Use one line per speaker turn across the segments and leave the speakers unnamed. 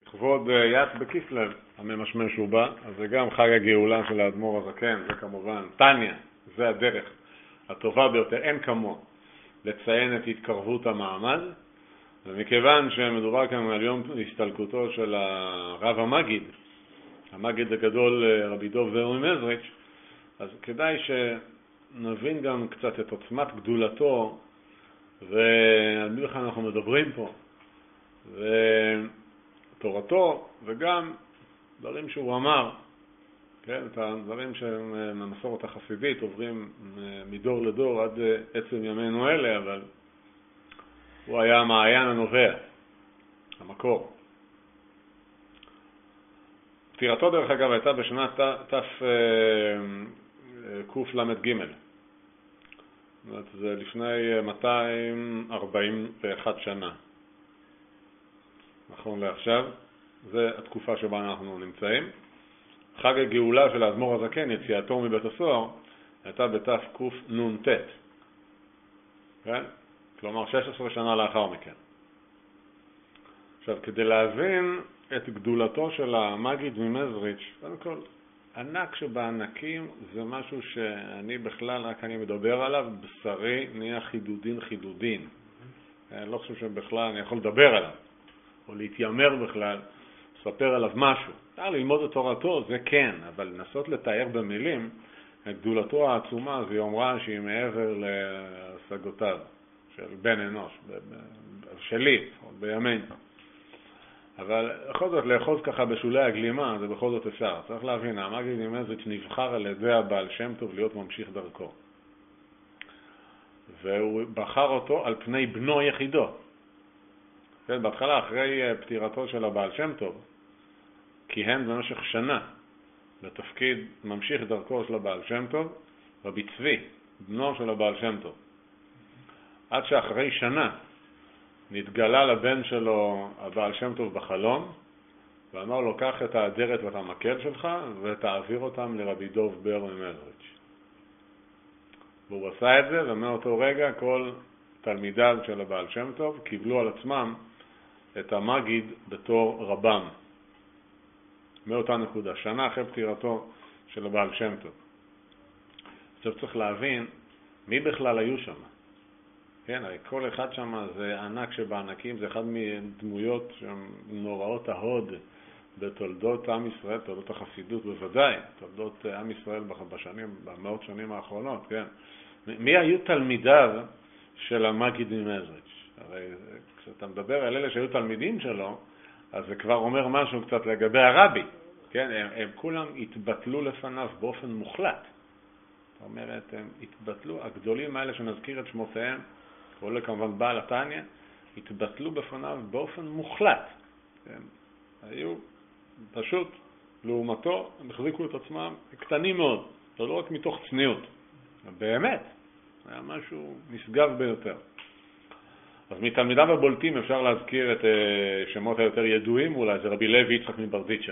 לכבוד י"ט בכסלו הממשמש ובא, אז זה גם חג הגאולה של האדמו"ר הזקן, זה כמובן תניא, זה הדרך הטובה ביותר, אין כמו לציין את התקרבות המעמד, ומכיוון שמדובר כאן על יום הסתלקותו של הרב המגיד הגדול רבי דוב זעיר ממזריץ', אז כדאי שנבין גם קצת את עוצמת גדולתו ועל מי בכלל אנחנו מדברים פה, ותורתו וגם דברים שהוא אמר, כן, את הדברים שהמסורת החסידית עוברים מדור לדור עד עצם ימינו אלה, אבל הוא היה המעיין הנובע, המקור. פטירתו דרך אגב הייתה בשנת תקל"ג, זאת אומרת זה לפני 241 שנה, נכון לעכשיו, זה התקופה שבה אנחנו נמצאים. חג הגאולה של האדמו"ר הזקן, יציאתו מבית הסוהר, הייתה בתקנ"ט, כן? כלומר 16 שנה לאחר מכן. עכשיו, כדי להבין את גדולתו של המגיד ממזריץ', קודם כל, ענק שבענקים זה משהו שאני בכלל, רק אני מדבר עליו, בשרי נהיה חידודין. אני לא חושב שבכלל אני יכול לדבר עליו, או להתיימר בכלל, לספר עליו משהו. ללמוד את תורתו, זה כן, אבל לנסות לתאר במילים את גדולתו העצומה, זה אומרה שהיא מעבר להשגותיו של בן אנוש, שלי, בימינו. אבל בכל זאת לאחוז ככה בשולי הגלימה, זה בכל זאת אפשר. צריך להבין, המגיד ממזריץ' נבחר על ידי הבעל שם טוב להיות ממשיך דרכו. והוא בחר אותו על פני בנו יחידו. כן, בהתחלה, אחרי פטירתו של הבעל שם טוב, כיהן במשך שנה בתפקיד ממשיך דרכו של הבעל שם טוב, רבי צבי, בנו של הבעל שם טוב. עד שאחרי שנה נתגלה לבן שלו הבעל שם טוב בחלום, ואמר לו, קח את האדרת ואת המקל שלך ותעביר אותם לרבי דוב בר ממזריץ'. והוא עשה את זה, ומאותו רגע כל תלמידיו של הבעל שם טוב קיבלו על עצמם את המגיד בתור רבם. מאותה נקודה, שנה אחרי פטירתו של הבעל שם טוב. עכשיו צריך להבין מי בכלל היו שם. כן, הרי כל אחד שם זה ענק שבענקים, זה אחד מדמויות נוראות ההוד בתולדות עם ישראל, תולדות החסידות בוודאי, תולדות עם ישראל במאות שנים האחרונות, כן. מי היו תלמידיו של המגיד ממזריץ'? הרי כשאתה מדבר על אלה שהיו תלמידים שלו, אז זה כבר אומר משהו קצת לגבי הרבי, כן, הם כולם התבטלו לפניו באופן מוחלט. זאת אומרת, הם התבטלו, הגדולים האלה שנזכיר את שמותיהם, כולל כמובן בעל התניא, התבטלו בפניו באופן מוחלט. כן? היו פשוט, לעומתו, הם החזיקו את עצמם קטנים מאוד, זה לא רק מתוך צניעות, באמת, היה משהו נשגב ביותר. אז מתלמידיו הבולטים אפשר להזכיר את שמות היותר ידועים, אולי זה רבי לוי יצחק מברדיצ'ב.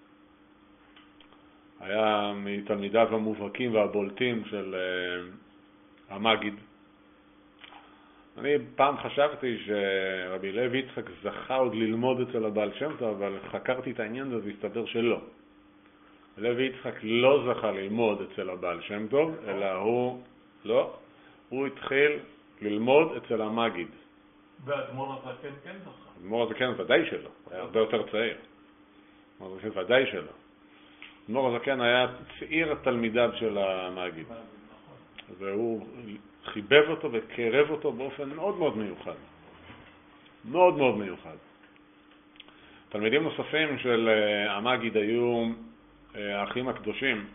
היה מתלמידיו המובהקים והבולטים של המגיד. אני פעם חשבתי שרבי לוי יצחק זכה עוד ללמוד אצל הבעל שם טוב, אבל חקרתי את העניין הזה והסתבר שלא. לוי יצחק לא זכה ללמוד אצל הבעל שם טוב, אלא הוא התחיל ללמוד אצל המגיד.
והאדמו"ר הזקן כן זכה.
האדמו"ר הזקן ודאי שלא, היה הרבה יותר צעיר. האדמו"ר הזקן ודאי שלא. האדמו"ר הזקן היה צעיר תלמידיו של המגיד. והוא חיבב אותו וקרב אותו באופן מאוד מאוד מיוחד. מאוד מאוד מיוחד. תלמידים נוספים של המגיד היו האחים הקדושים,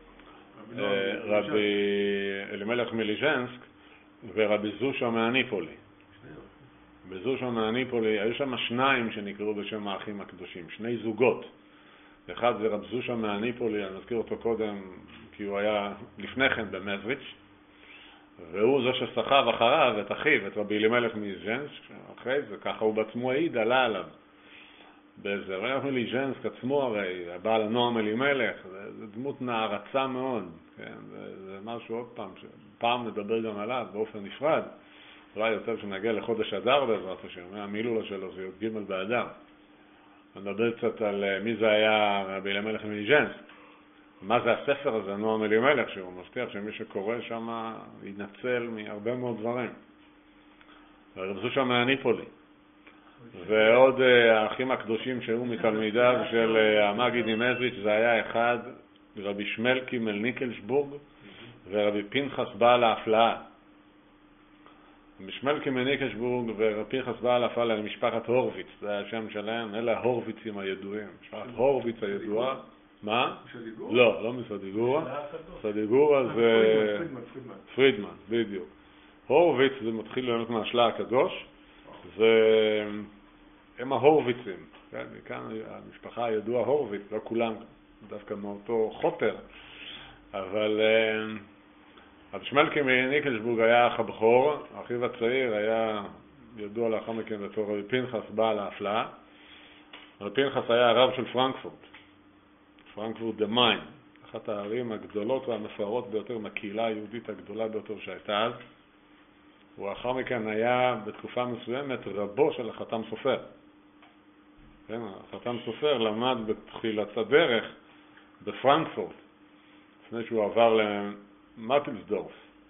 רבי אלימלך מליז'נסק ורבי זושה מהניפולי. בזושה מהניפולי היו שם שניים שנקראו בשם האחים הקדושים, שני זוגות. אחד זה רב זושה מהניפולי, אני מזכיר אותו קודם כי הוא היה לפני כן במזריץ', והוא זה שסחב אחריו את אחיו, את רבי אלימלך מליז'נסק, אחרי זה ככה הוא בעצמו העיד, עלה עליו. בזה, רבי אלימלך מליז'נסק עצמו הרי, הבעל הנועם אלימלך, זה דמות נערצה מאוד, כן? זה משהו עוד פעם נדבר גם עליו באופן נפרד, אולי יותר שנגיע לחודש אדר בעזרת השם, המילולה שלו זה י"ג באדר. נדבר קצת על מי זה היה רבי אלימלך מליז'נסק. מה זה הספר הזה, נועם אלימלך, שהוא מבטיח שמי שקורא שם ינצל מהרבה מאוד דברים. הרבסו שם מהניפולי. ועוד האחים הקדושים שהיו מתלמידיו של המגיד ממזריץ', זה היה אחד, רבי שמלקי מלניקלשבורג ורבי פנחס בעל ההפלאה. רבי שמלקי מלניקלשבורג ורבי פנחס בעל ההפלאה למשפחת הורוויץ, זה היה השם שלהם, אלה ההורוויצים הידועים. משפחת הורוויץ הידועה. מה? מסדיגורה? לא, לא מסדיגורה. מסדיגורה זה פרידמן, בדיוק. הורוויץ זה מתחיל להיות מהשלה הקדוש, הם ההורוויצים, כאן המשפחה הידועה הורוויץ, לא כולם דווקא מאותו חופר, אבל רבי שמלקי מלניקלשבורג היה האח הבכור, האחיו הצעיר היה ידוע לאחר מכן בתור רבי פנחס בעל ההפלאה. רבי פנחס היה הרב של פרנקפורט דה מיין, אחת הערים הגדולות והמפוארות ביותר מהקהילה היהודית הגדולה ביותר שהייתה אז. ואחר מכן היה בתקופה מסוימת רבו של החתם סופר. כן, החתם סופר למד בתחילת הדרך בפרנקפורט, לפני שהוא עבר למטלסדורף.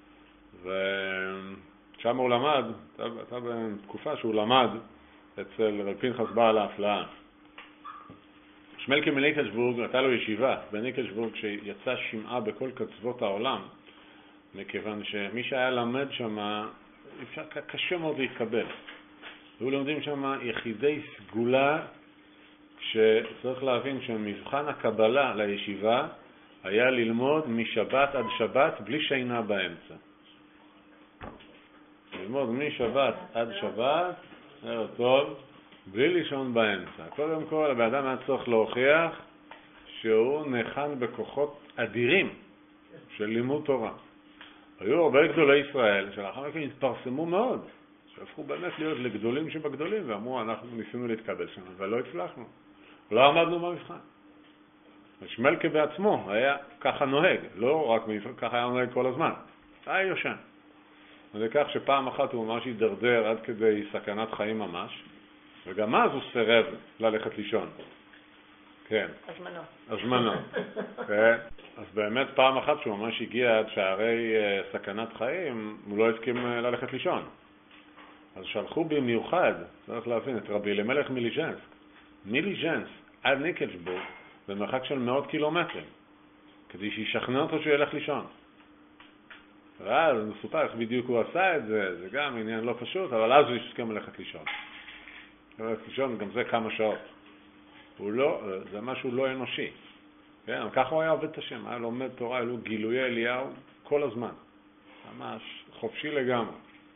ושם הוא למד, הייתה בתקופה שהוא למד אצל רבי פנחס בעל ההפלאה. שמלקי מלניקלשבורג הייתה לו ישיבה בניקלשבורג שיצא שמעה בכל קצוות העולם, מכיוון שמי שהיה למד שם קשה מאוד להתקבל. היו לומדים שם יחידי סגולה, שצריך להבין שמבחן הקבלה לישיבה היה ללמוד משבת עד שבת בלי שינה באמצע. ללמוד משבת עד שבת, ערב טוב, בלי לישון באמצע. קודם כל, האדם היה צריך להוכיח שהוא נחן בכוחות אדירים של לימוד תורה. היו הרבה גדולי ישראל שלאחר מכן התפרסמו מאוד, שהפכו באמת להיות לגדולים שבגדולים, ואמרו אנחנו ניסינו להתקבל שם, אבל לא הצלחנו. לא עמדנו במבחן. שמלקי בעצמו היה ככה נוהג, לא רק ככה היה נוהג כל הזמן. היה יושן. וזה כך שפעם אחת הוא ממש הידרדר עד כדי סכנת חיים ממש, וגם אז הוא סירב ללכת לישון. כן. הזמנו. כן. אז באמת פעם אחת שהוא ממש הגיע עד שערי סכנת חיים, הוא לא הסכים ללכת לישון. אז שלחו במיוחד, צריך להבין, את רבי אלימלך מליז'נסק עד ניקלשבורג, במרחק של מאות קילומטרים, כדי שישכנע אותו שהוא ילך לישון. ואז מסופר איך בדיוק הוא עשה את זה, זה גם עניין לא פשוט, אבל אז הוא הסכים ללכת לישון. ללכת לישון, גם זה כמה שעות. זה משהו לא אנושי. כן, ככה הוא היה עובד את השם, היה לומד תורה, היו גילויי אליהו כל הזמן. ממש חופשי לגמרי.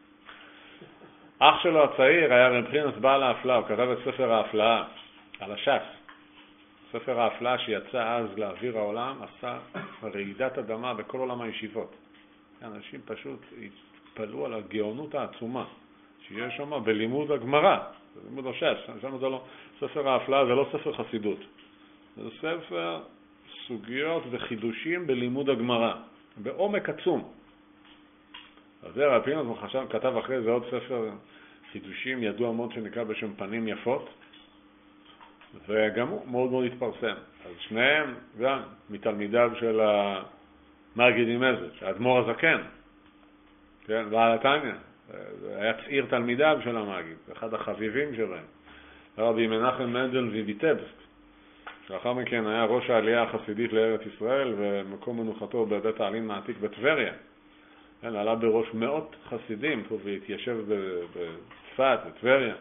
אח שלו הצעיר היה רבי פנחס בעל ההפלאה, הוא כתב את ספר ההפלאה על הש"ס. ספר ההפלאה שיצא אז לאוויר העולם, עשה רעידת אדמה בכל עולם הישיבות. אנשים פשוט התפלאו על הגאונות העצומה שיש שם בלימוד הגמרא, בלימוד הש"ס. ספר ההפלאה זה לא ספר חסידות, זה ספר סוגיות וחידושים בלימוד הגמרא, בעומק עצום. אז זה רבי פנחס כתב אחרי זה עוד ספר חידושים ידוע מאוד שנקרא בשם פנים יפות, וגם הוא מאוד מאוד התפרסם. אז שניהם גם מתלמידיו של המגיד ממזריץ', האדמו"ר הזקן, כן, בעל התניא, היה צעיר תלמידיו של המגיד, אחד החביבים שלהם, רבי מנחם מנדל ויביטבסק, שאחר מכן היה ראש העלייה החסידית לארץ ישראל, ומקום מנוחתו בבית העלמין העתיק בטבריה. כן, עלה בראש מאות חסידים פה והתיישב בצפת, בטבריה.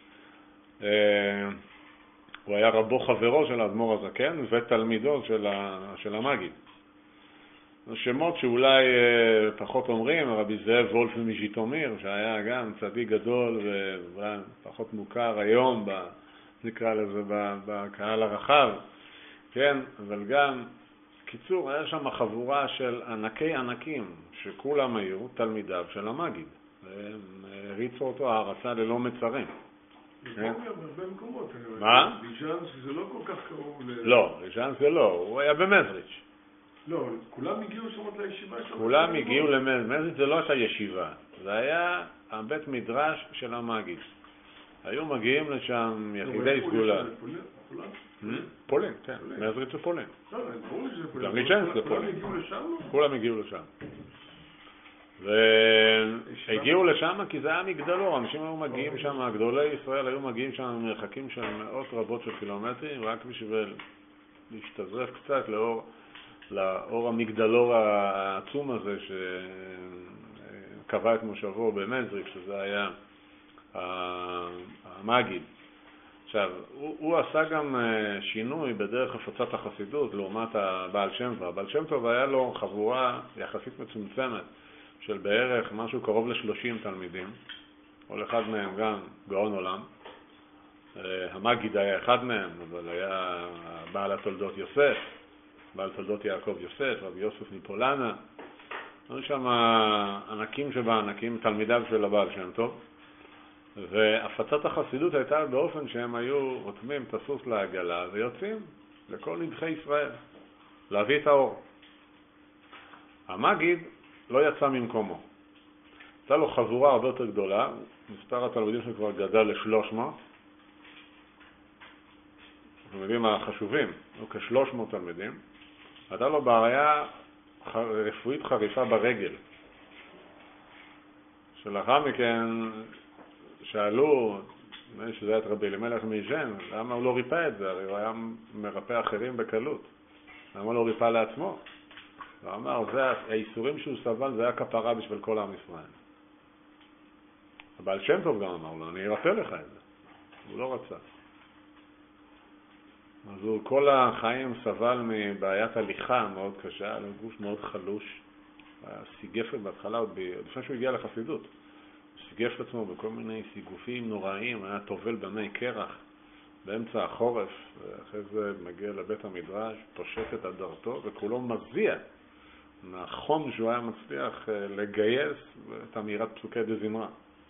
הוא היה רבו חברו של האדמו"ר הזקן ותלמידו של המגיד. שמות שאולי פחות אומרים, רבי זאב וולף מז'יטומיר, שהיה גם צדיק גדול ופחות מוכר היום, נקרא לזה, בקהל הרחב, כן, אבל גם, קיצור, היה שם חבורה של ענקי ענקים, שכולם היו תלמידיו של המגיד, והם הריצו אותו הערצה ללא מצרים.
בהרבה מקומות.
מה?
ליז'נסק זה לא כל כך קרוב
לא, ליז'נסק זה לא, הוא היה במזריץ'.
לא, כולם הגיעו שם לישיבה שלו.
כולם הגיעו למזריץ', זה לא הייתה ישיבה, זה היה הבית מדרש של המגיד. היו מגיעים לשם יחידי סגולה. פולין, כן, מזריץ' זה פולין.
לא, ברור לי שזה פולין.
גם ליצ'נסק זה
כולם
פולין.
הגיעו לשם?
כולם הגיעו לשם. והגיעו לשם כי זה היה מגדלור, אנשים היו מגיעים שם, גדולי ישראל היו מגיעים שם ממרחקים של מאות רבות של קילומטרים, רק בשביל להשתזרף קצת לאור המגדלור העצום הזה שקבע את מושבו במזריץ', שזה היה המגיד. עכשיו, הוא עשה גם שינוי בדרך הפצת החסידות לעומת הבעל שם טוב. הבעל שם טוב היה לו חבורה יחסית מצומצמת של בערך משהו קרוב ל-30 תלמידים, כל אחד מהם גם גאון עולם. המגיד היה אחד מהם, אבל היה בעל התולדות יוסף, בעל תולדות יעקב יוסף, רבי יוסף מפולנה. היו שם ענקים שבענקים, תלמידיו של הבעל שם טוב. והפצת החסידות הייתה באופן שהם היו רותמים את הסוס לעגלה ויוצאים לכל נדחי ישראל להביא את האור. המגיד לא יצא ממקומו. הייתה לו חבורה הרבה יותר גדולה, מספר התלמידים שכבר גדל ל-300. התלמידים החשובים, היו כ-300 תלמידים. הייתה לו בעיה רפואית חריפה ברגל. שלאחר מכן שאלו, שזה היה את רבי אלימלך מיז'ן, למה הוא לא ריפא את זה? הרי הוא היה מרפא אחרים בקלות. למה לא ריפא לעצמו? הוא אמר, האיסורים שהוא סבל זה היה כפרה בשביל כל עם ישראל. הבעל שם טוב גם אמר לו, אני ארפא לך את זה. הוא לא רצה. אז הוא כל החיים סבל מבעיית הליכה מאוד קשה, היה לו גוף מאוד חלוש. היה סיגפת בהתחלה, לפני שהוא הגיע לחסידות. הוא סיגף את עצמו בכל מיני סיגופים נוראים, היה טובל במי קרח באמצע החורף, ואחרי זה מגיע לבית המדרש, פושט את הדרתו, וכולו מזיע מהחום שהוא היה מצליח לגייס את אמירת פסוקי דזמרה.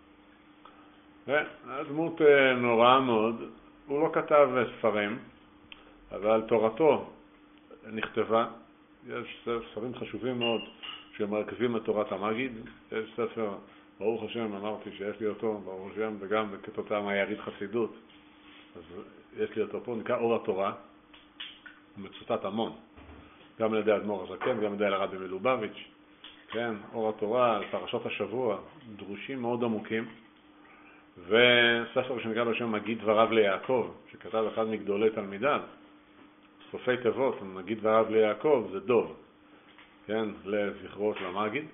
דמות נוראה מאוד. הוא לא כתב ספרים, אבל תורתו נכתבה. יש ספרים חשובים מאוד שמרכזים את תורת המגיד. יש ספר, ברוך השם, אמרתי שיש לי אותו, ברוך השם, וגם כתוצאה מהיריד חסידות. אז יש לי אותו פה, נקרא אור התורה. הוא מצוטט המון. גם על ידי אדמו"ר הזקן, גם על ידי הרבי מלובביץ'. כן, אור התורה, פרשות השבוע, דרושים מאוד עמוקים. וספר שנקרא בשם מגיד דבריו ליעקב, שכתב אחד מגדולי תלמידיו, סופי תיבות, מגיד דבריו ליעקב, זה דוב, כן, לזכרו של המגיד.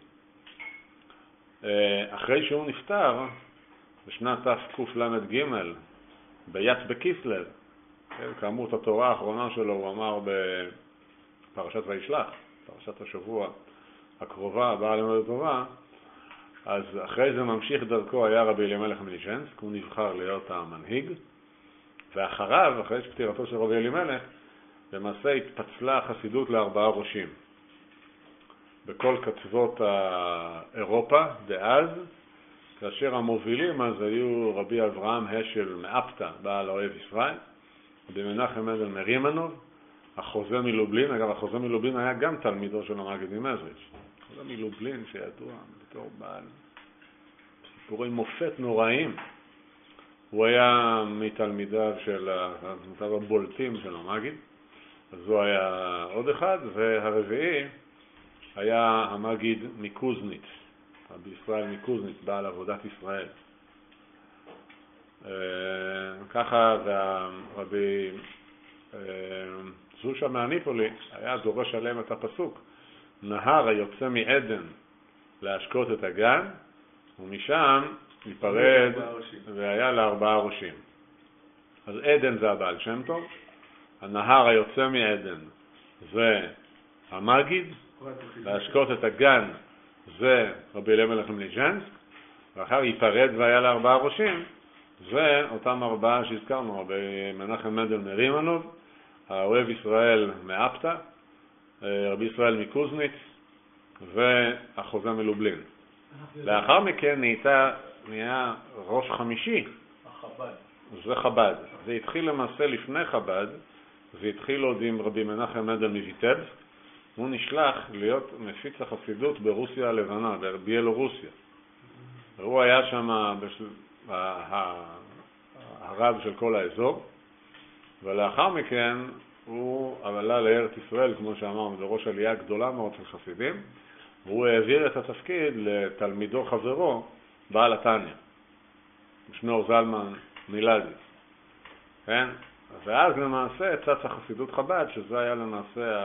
אחרי שהוא נפטר, בשנת תקל"ג, בי"ט בכסלו, כן, כאמור את התורה האחרונה שלו הוא אמר בפרשת וישלח, פרשת השבוע הקרובה, הבאה ללמוד תורה. אז אחרי זה ממשיך דרכו היה רבי אלימלך מליז'נסק, הוא נבחר להיות המנהיג, ואחריו, אחרי פטירתו של רבי אלימלך, למעשה התפצלה החסידות לארבעה ראשים. בכל קצוות אירופה דאז, כאשר המובילים אז היו רבי אברהם השל מאפתא, בעל אוהב ישראל, רבי מנחם מנדל מרימנוב, החוזה מלובלין. אגב, החוזה מלובלין היה גם תלמידו של המגיד ממזריץ'. החוזה מלובלין שידוע בתור בעל סיפורי מופת נוראים. הוא היה מתלמידיו של הבולטים של המגיד. אז הוא היה עוד אחד, והרביעי היה המגיד מקוזניץ, רבי ישראל מקוזניץ, בעל עבודת ישראל. ככה, והרבי זושה מהניפולי היה דורש עליהם את הפסוק, נהר היוצא מעדן להשקות את הגן, ומשם ייפרד והיה לארבעה ראשים. אז עדן זה הבעל שם טוב, הנהר היוצא מעדן זה המגיד, להשקות את הגן זה רבי אלימלך מליז'נסק, ואחר ייפרד והיה לארבעה ראשים, זה אותם ארבעה שהזכרנו, רבי מנחם מנדל מרימנוב, האוהב ישראל מאפתא, רבי ישראל מקוזניץ והחוזה מלובלין. לאחר מכן נהיה ראש חמישי,
החב"ד.
זה חב"ד. זה התחיל למעשה לפני חב"ד, זה התחיל עוד עם רבי מנחם מנדל מויטבסק. הוא נשלח להיות מפיץ החסידות ברוסיה הלבנה, בביילורוסיה. והוא היה שם הרב של כל האזור, ולאחר מכן הוא עלה לארץ ישראל, כמו שאמרנו, לראש עלייה גדולה מאוד של חסידים, והוא העביר את התפקיד לתלמידו חברו, בעל התניא, שניאור זלמן מילדי. כן? ואז למעשה צץ החסידות חב"ד, שזה היה למעשה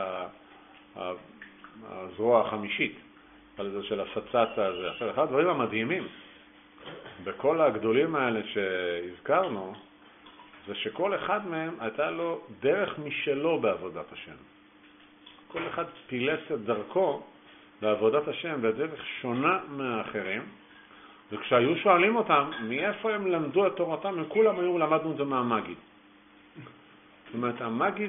הזרוע החמישית, על זה של הפצת הזה. עכשיו, אחד הדברים המדהימים בכל הגדולים האלה שהזכרנו, זה שכל אחד מהם הייתה לו דרך משלו בעבודת השם. כל אחד פילס את דרכו בעבודת השם בדרך שונה מהאחרים, וכשהיו שואלים אותם מאיפה הם למדו את תורתם, הם כולם היו למדנו את זה מהמגיד. זאת אומרת, המגיד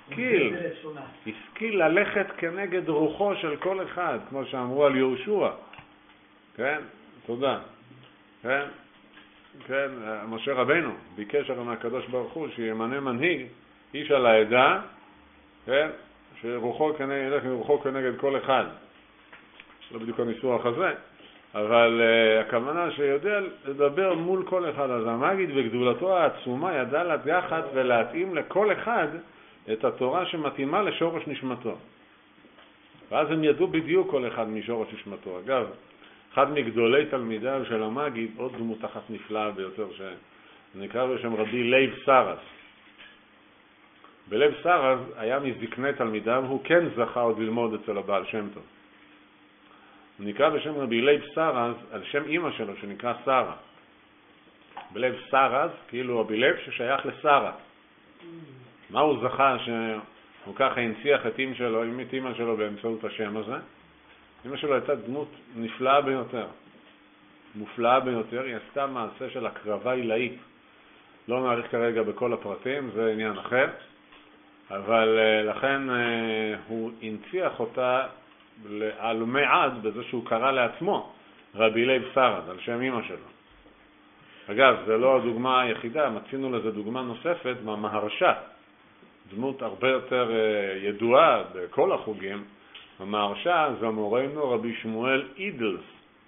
השכיל ללכת כנגד רוחו של כל אחד, כמו שאמרו על יהושע. כן? תודה. כן? כן, משה רבנו ביקש הרי מהקדוש ברוך הוא שימנה מנהיג, איש על העדה, כן? שרוחו ילך רוחו כנגד כל אחד. לא בדיוק הניסוח הזה, אבל הכוונה שיודע לדבר מול כל אחד. אז המגיד וגדולתו העצומה ידע לקחת ולהתאים לכל אחד את התורה שמתאימה לשורש נשמתו. ואז הם ידעו בדיוק כל אחד משורש נשמתו. אגב, אחד מגדולי תלמידיו של המגיד, עוד דמות אחת נפלאה ביותר, שנקרא בשם רבי לייב סרס. בלייב סרס היה מזקני תלמידיו, הוא כן זכה עוד ללמוד אצל הבעל שם טוב. הוא נקרא בשם רבי לייב סרס על שם אמא שלו שנקרא שרה. בלייב סרס, כאילו רבי לייב ששייך לשרה. מה הוא זכה שהוא ככה הנציח את אמא שלו באמצעות השם הזה? אמא שלו הייתה דמות נפלאה ביותר, מופלאה ביותר. היא עשתה מעשה של הקרבה עילאית. לא נעריך כרגע בכל הפרטים, זה עניין אחר, אבל לכן הוא הנציח אותה לעלומי עד בזה שהוא קרא לעצמו רבי לייב סרס על שם אמא שלו. אגב, זה לא הדוגמה היחידה, מצינו לזה דוגמה נוספת מהמהרש"א, דמות הרבה יותר ידועה בכל החוגים. המהרש"א זה מורנו רבי שמואל אידלס.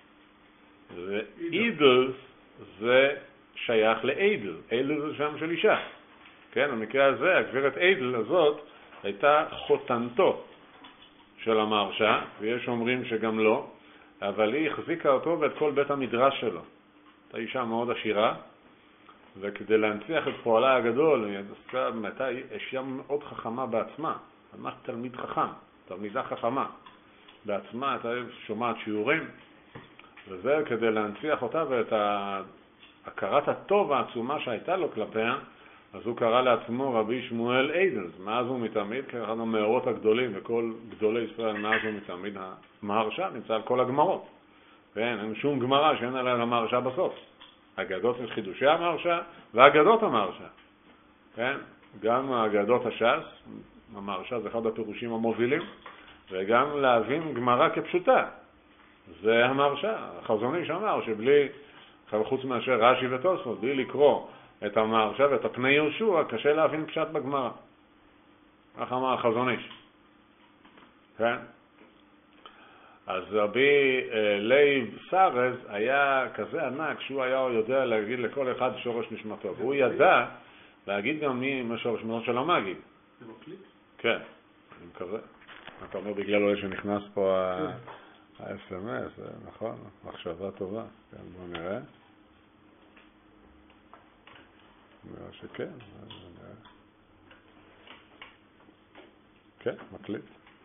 אידלס זה שייך לאידל. אידל זה שם של אישה. כן, במקרה הזה, הגברת אידל הזאת הייתה חותנתו של המהרש"א, ויש אומרים שגם לא, אבל היא החזיקה אותו ואת כל בית המדרש שלו. הייתה אישה מאוד עשירה, וכדי להנציח את פועלה הגדול, היא הייתה אישה מאוד חכמה בעצמה, ממש תלמיד חכם. תלמידה חכמה. בעצמה הייתה שומעת שיעורים, וזה כדי להנציח אותה ואת הכרת הטוב העצומה שהייתה לו כלפיה, אז הוא קרא לעצמו רבי שמואל אידלס, מאז הוא מתמיד, כאחד המאורות הגדולים, וכל גדולי ישראל מאז הוא מתמיד. המהרש"א נמצא על כל הגמרות. אין שום גמרה שאין עליה המהרש"א בסוף. אגדות של חידושי המהרש"א ואגדות המהרש"א. כן? גם אגדות הש"ס, המהרש"א זה אחד הפירושים המובילים, וגם להבין גמרא כפשוטה. זה המהרש"א. החזון איש אמר שבלי, חוץ מאשר רש"י ותוספות, בלי לקרוא את המהרש"א ואת הפני יהושע, קשה להבין פשט בגמרא. כך אמר החזון איש. כן? אז רבי לייב סרס היה כזה ענק שהוא היה יודע להגיד לכל אחד שורש נשמתו. והוא ידע להגיד גם מי שורש נשמתו של המגיד.
זה מקליט?
כן, אני מקווה. אתה אומר בגלל אולי שנכנס פה ה-SMS, נכון? מחשבה טובה. כן, בוא נראה. נראה שכן. כן, מקליט.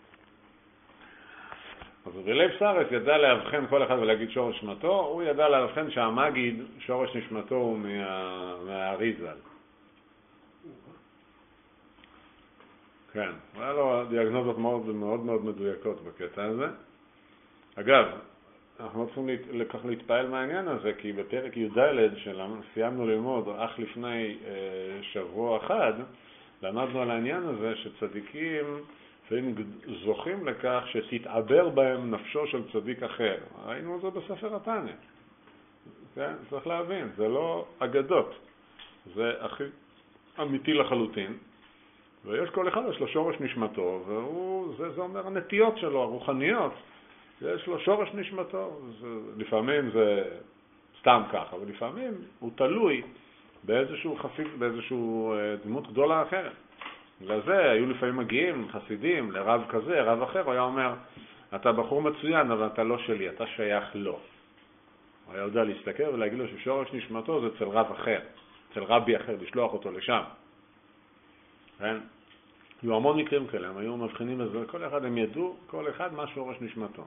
אז רבי לייב סרס ידע להבחן כל אחד ולהגיד שורש נשמתו, הוא ידע להבחן שהמגיד שורש נשמתו הוא מהאריזל. כן, היה לו דיאגנוזות מאוד מאוד מאוד מדויקות בקטע הזה. אגב, אנחנו לא צריכים לכך להתפעל מהעניין הזה, כי בפרק י"ד שלנו סיימנו ללמוד אך לפני שבוע אחד, למדנו על העניין הזה שצדיקים והם זוכים לכך שתתעבר בהם נפשו של צדיק אחר. ראינו את זה בספר התניא. כן? צריך להבין, זה לא אגדות, זה הכי אמיתי לחלוטין. ויש כל אחד, יש לו שורש נשמתו, זה אומר הנטיות שלו, הרוחניות, יש לו שורש נשמתו. לפעמים זה סתם ככה, אבל לפעמים הוא תלוי באיזשהו חסיד, באיזשהו דמות גדולה אחרת. בגלל זה היו לפעמים מגיעים חסידים לרב כזה, רב אחר, הוא היה אומר, אתה בחור מצוין, אבל אתה לא שלי, אתה שייך לו. הוא היה יודע להסתכל ולהגיד לו ששורש נשמתו זה אצל רב אחר, אצל רבי אחר, לשלוח אותו לשם. כן? היו המון מקרים כאלה, הם היו מבחינים בזה, כל אחד הם ידעו, כל אחד מה שורש נשמתו.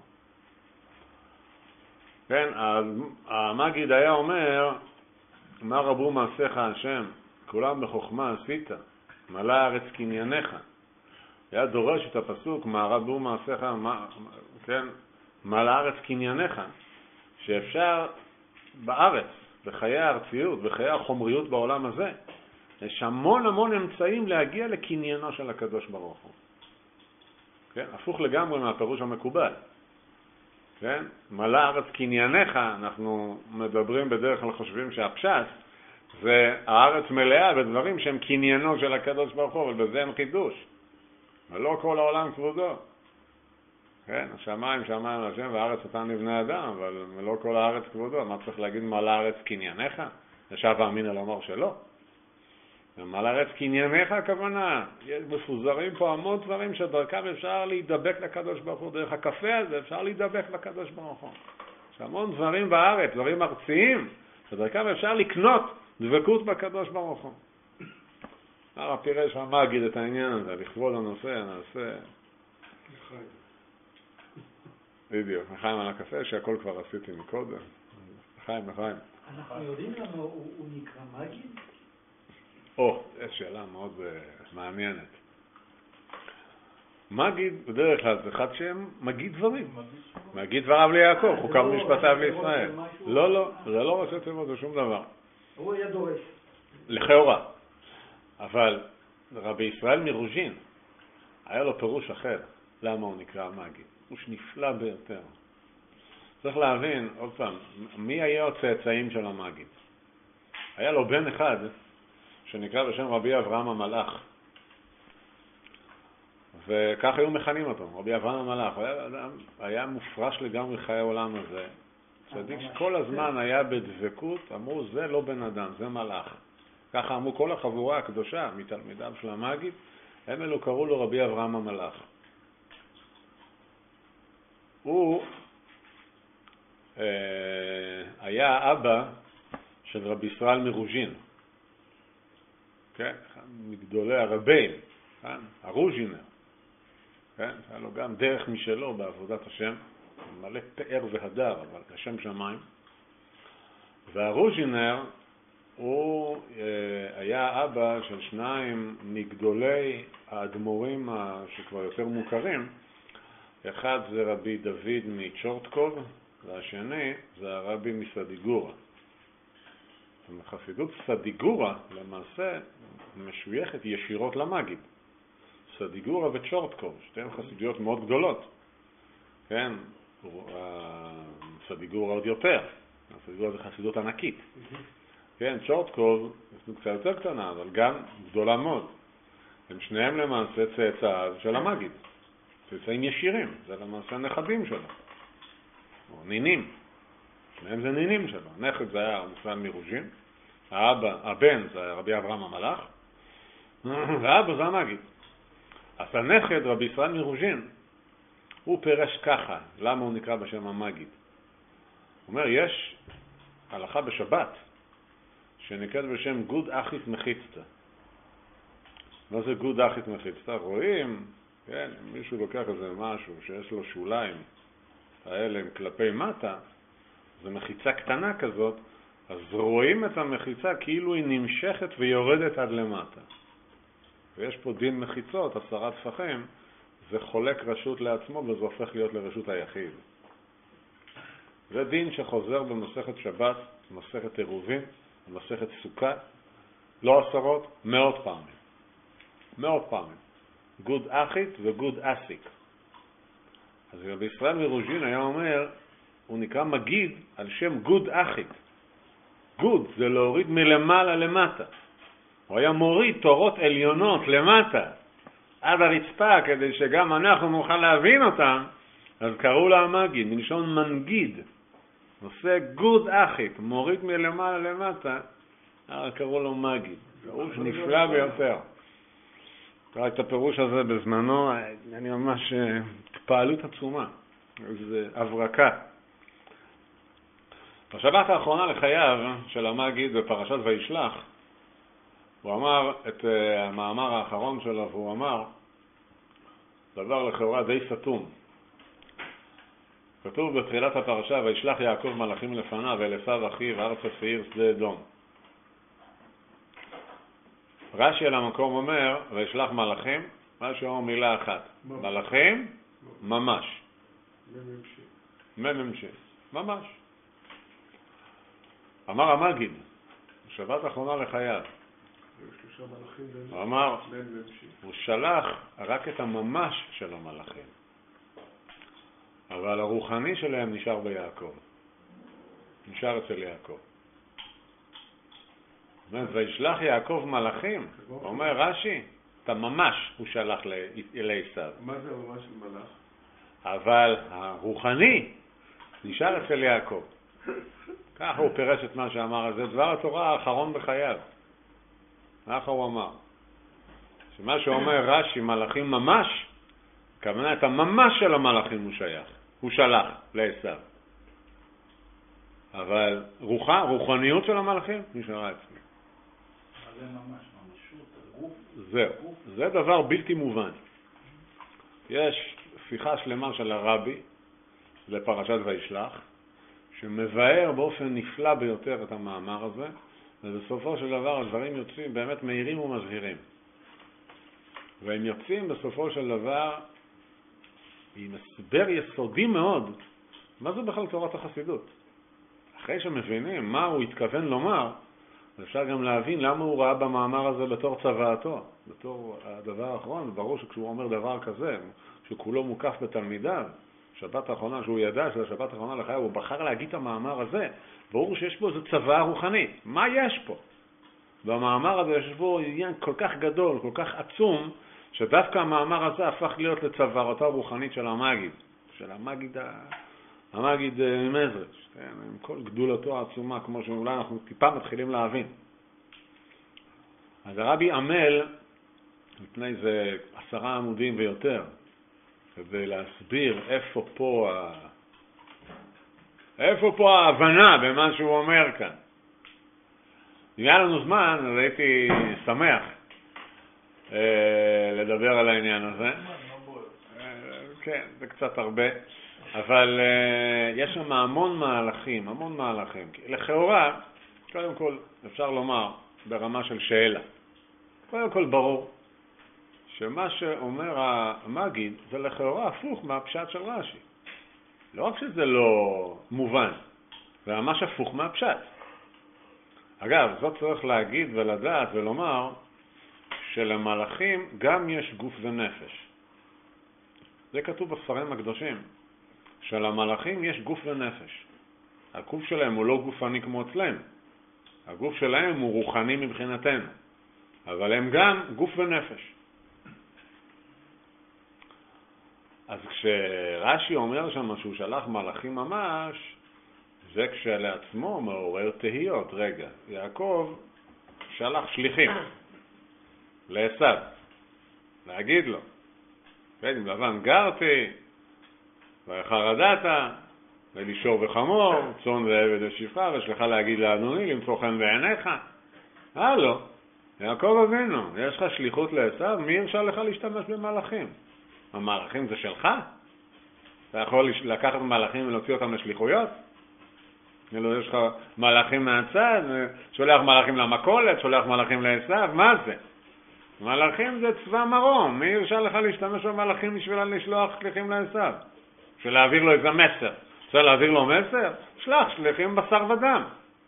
כן, המגיד היה אומר, מה רבו מעשיך השם, כולם בחוכמה עשית, מלא הארץ קנייניך. היה דורש את הפסוק, מה רבו מעשיך, כן, מלא הארץ קנייניך, שאפשר בארץ, בחיי הארציות, בחיי החומריות בעולם הזה, יש המון אמצעים להגיע לקניינו של הקדוש ברוך הוא. כן? הפוך לגמרי מהפירוש המקובל. כן? מלא הארץ קנייניך, אנחנו מדברים בדרך כלל חושבים שהפשט זה הארץ מלאה בדברים שהם קניינו של הקדוש ברוך הוא, אבל בזה אין חידוש. ולא כל העולם כבודו. כן? השמיים שמיים לשם והארץ נתן לבני אדם, אבל לא כל הארץ כבודו. מה צריך להגיד מלא הארץ קנייניך? ישב ואמינא לומר שלא. מלא הארץ קנייניך הכוונה. יש מפוזרים פה המון דברים שדרכם אפשר להידבק לקדוש ברוך הוא. דרך הקפה הזה אפשר להידבק לקדוש ברוך הוא. יש המון דברים בארץ, דברים ארציים, שדרכם אפשר לקנות דבקות בקדוש ברוך הוא. הרב פירש המגיד את העניין הזה, לכבוד הנושא, נעשה... בדיוק, לחיים על הקפה, שהכל כבר עשיתי מקודם. לחיים.
אנחנו יודעים למה הוא נקרא מגיד?
יש שאלה מאוד מעניינת. מגיד בדרך כלל זה אחד שהם מגיד דברים. מגיד דבריו ליעקב, חוקיו ומשפטיו לישראל. לא, זה לא ראשי תיבות, זה שום דבר.
הוא היה דורש.
לכאורה. אבל רבי ישראל מרוז'ין, היה לו פירוש אחר. למה הוא נקרא מגיד? פירוש נפלא ביותר. צריך להבין, עוד פעם, מי היה הצאצאים של המגיד? היה לו בן אחד שנקרא בשם רבי אברהם המלאך. וכך היו מכנים אותו, רבי אברהם המלאך. היה מופרש לגמרי חיי העולם הזה. צדיק שכל הזמן היה בדבקות, אמרו זה לא בן אדם, זה מלאך. ככה אמרו כל החבורה הקדושה מתלמידיו של המגיד, הם אלו קראו לו רבי אברהם המלאך. הוא היה אבא של רבי ישראל מרוז'ין. כן, מגדולי הרבים, כן? הרוז'ינר. כן, היה לו גם דרך משלו בעבודת השם, מלא פאר והדר, אבל לשם שמיים. והרוז'ינר הוא היה אבא של שניים מגדולי האדמו"רים שכבר יותר מוכרים. אחד זה רבי דוד מצ'ורטקוב, והשני זה הרבי מסדיגורה. חסידות סדיגורה למעשה משויכת ישירות למגיד. סדיגורה וצ'ורטקוב, שתיהן חסידויות מאוד גדולות. כן, סדיגורה עוד יותר. סדיגורה זה חסידות ענקית. כן, צ'ורטקוב זה קצת יותר קטנה, אבל גם גדולה מאוד. הם שניהם למעשה צאצאיו של המגיד. צאצאים ישירים, זה למעשה נכדים שלו. או נינים. שניהם זה נינים שלו. הנכד זה היה ישראל מרוז'ין, הבן זה רבי אברהם המלאך, והאבא זה המגיד. אז הנכד רבי ישראל מרוז'ין, הוא פירש ככה, למה הוא נקרא בשם המגיד. הוא אומר, יש הלכה בשבת, שנקראת בשם גוד אחית מחיצתא. מה זה גוד אחית מחיצתא? רואים, כן, אם מישהו לוקח איזה משהו שיש לו שוליים, האלה הם כלפי מטה, זה מחיצה קטנה כזאת, אז רואים את המחיצה כאילו היא נמשכת ויורדת עד למטה. ויש פה דין מחיצות, 10 טפחים, זה חולק רשות לעצמו וזה הופך להיות לרשות היחיד. זה דין שחוזר במסכת שבת, מסכת עירובין, במסכת סוכה, לא 10, 100 פעמים. 100 פעמים. גוד אחית וגוד אסיק. אז רבי ישראל מרוז'ין היה אומר, הוא נקרא מגיד על שם גוד אחית. גוד זה להוריד מלמעלה למטה. הוא היה מוריד תורות עליונות למטה, עד הרצפה, כדי שגם אנחנו נוכל להבין אותם, אז קראו לה המגיד, מלשון מנגיד. נושא גוד אחית, מוריד מלמעלה למטה, קראו לו מגיד. פירוש נפלא ביותר. קרא את הפירוש הזה בזמנו, אני ממש פעלות עצומה. זה הברקה. בשבת האחרונה לחייו של המגיד בפרשת וישלח, הוא אמר את המאמר האחרון שלו, והוא אמר דבר לכאורה די סתום. כתוב בתחילת הפרשה, וישלח יעקב מלאכים לפניו ואל עשיו אחיו ארצה שעיר שדה אדום. רש"י על המקום אומר, וישלח מלאכים, מה שאומר מילה אחת. מלאכים, ממש. ממש. ממש. אמר המגיד, בשבת האחרונה לחייו, הוא אמר, הוא שלח רק את הממש של המלאכים, אבל הרוחני שלהם נשאר ביעקב, נשאר אצל יעקב. וישלח יעקב מלאכים, הוא אומר רש"י, את הממש הוא שלח לעשיו.
מה זה הממש של מלאך?
אבל הרוחני נשאר אצל יעקב. ככה הוא פירש את מה שאמר, אז זה דבר התורה האחרון בחייו. ככה הוא אמר. שמה שאומר רש"י, מלאכים ממש, כוונה את הממש של המלאכים הוא שלח לעשיו. אבל רוחניות של המלאכים נשארה אצלי.
זה ממש ממשות, הגוף.
זהו, זה דבר בלתי מובן. יש שיחה שלמה של הרבי לפרשת וישלח, שמבאר באופן נפלא ביותר את המאמר הזה, ובסופו של דבר הדברים יוצאים באמת מהירים ומזהירים. והם יוצאים בסופו של דבר עם הסבר יסודי מאוד, מה זה בכלל תורת החסידות. אחרי שמבינים מה הוא התכוון לומר, אפשר גם להבין למה הוא ראה במאמר הזה בתור צוואתו, בתור הדבר האחרון. ברור שכשהוא אומר דבר כזה, שכולו מוקף בתלמידיו, שבת האחרונה שהוא ידע שזה שבת האחרונה לחייו, הוא בחר להגיד את המאמר הזה, ברור שיש פה איזו צוואה רוחנית. מה יש פה? במאמר הזה יש פה עניין כל כך גדול, כל כך עצום, שדווקא המאמר הזה הפך להיות לצוואתו הרוחנית של המגיד, המגיד ממזרש, כן, עם כל גדולתו העצומה, כמו שאולי אנחנו טיפה מתחילים להבין. אז הרבי עמל, לפני זה 10 עמודים ויותר, כדי להסביר איפה פה ההבנה במה שהוא אומר כאן. אם היה לנו זמן, אז הייתי שמח לדבר על העניין הזה. כן, זה קצת הרבה. אבל יש שם המון מהלכים. לכאורה, קודם כל, אפשר לומר ברמה של שאלה. קודם כל ברור שמה שאומר המגיד זה לכאורה הפוך מהפשט של רש"י. לא רק שזה לא מובן, זה ממש הפוך מהפשט. אגב, זאת צריך להגיד ולדעת ולומר שלמלאכים גם יש גוף ונפש. זה כתוב בספרים הקדושים. שלמלאכים יש גוף ונפש. הגוף שלהם הוא לא גופני כמו אצלנו. הגוף שלהם הוא רוחני מבחינתנו. אבל הם גם גוף ונפש. אז כשרש"י אומר שם שהוא שלח מלאכים ממש, זה כשלעצמו מעורר תהיות. רגע, יעקב שלח שליחים לעשיו, להגיד לו, כן, עם לבן גרתי, וחרדת, ולישור וחמור, צאן ועבד ושפחה, ושלחה להגיד לאדוני, למצוא חן בעיניך. הלו, יעקב אבינו, יש לך שליחות לעשיו, מי הרשה לך להשתמש במלאכים? המלאכים זה שלך? אתה יכול לקחת מלאכים ולהוציא אותם לשליחויות? יש לך מלאכים מהצד, שולח מלאכים למכולת, שולח מלאכים לעשיו, מה זה? מלאכים זה צבא מרום, מי הרשה לך להשתמש במלאכים בשביל לשלוח שליחים לעשיו? בשביל להעביר לו איזה מסר. רוצה להעביר לו מסר? שלח שליחים בשר ודם.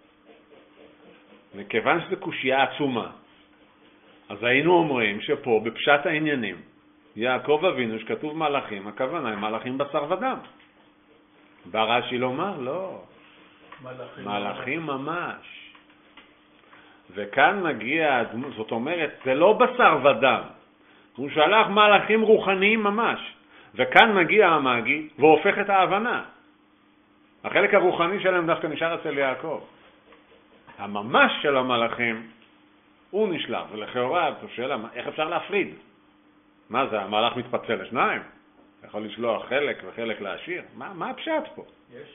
מכיוון שזה קושיה עצומה, אז היינו אומרים שפה בפשט העניינים, יעקב אבינו שכתוב מלאכים, הכוונה היא מלאכים בשר ודם. ברש"י לומר, לא. מלאכים ממש. וכאן מגיע, זאת אומרת, זה לא בשר ודם. הוא שלח מלאכים רוחניים ממש. וכאן מגיע המגיד והופך את ההבנה. החלק הרוחני שלהם דווקא נשאר אצל יעקב. הממש של המלאכים, הוא נשלח, ולכאורה, זו שאלה, איך אפשר להפריד? מה זה, המלאך מתפצל לשניים? יכול לשלוח חלק וחלק להשאיר? מה הפשט פה?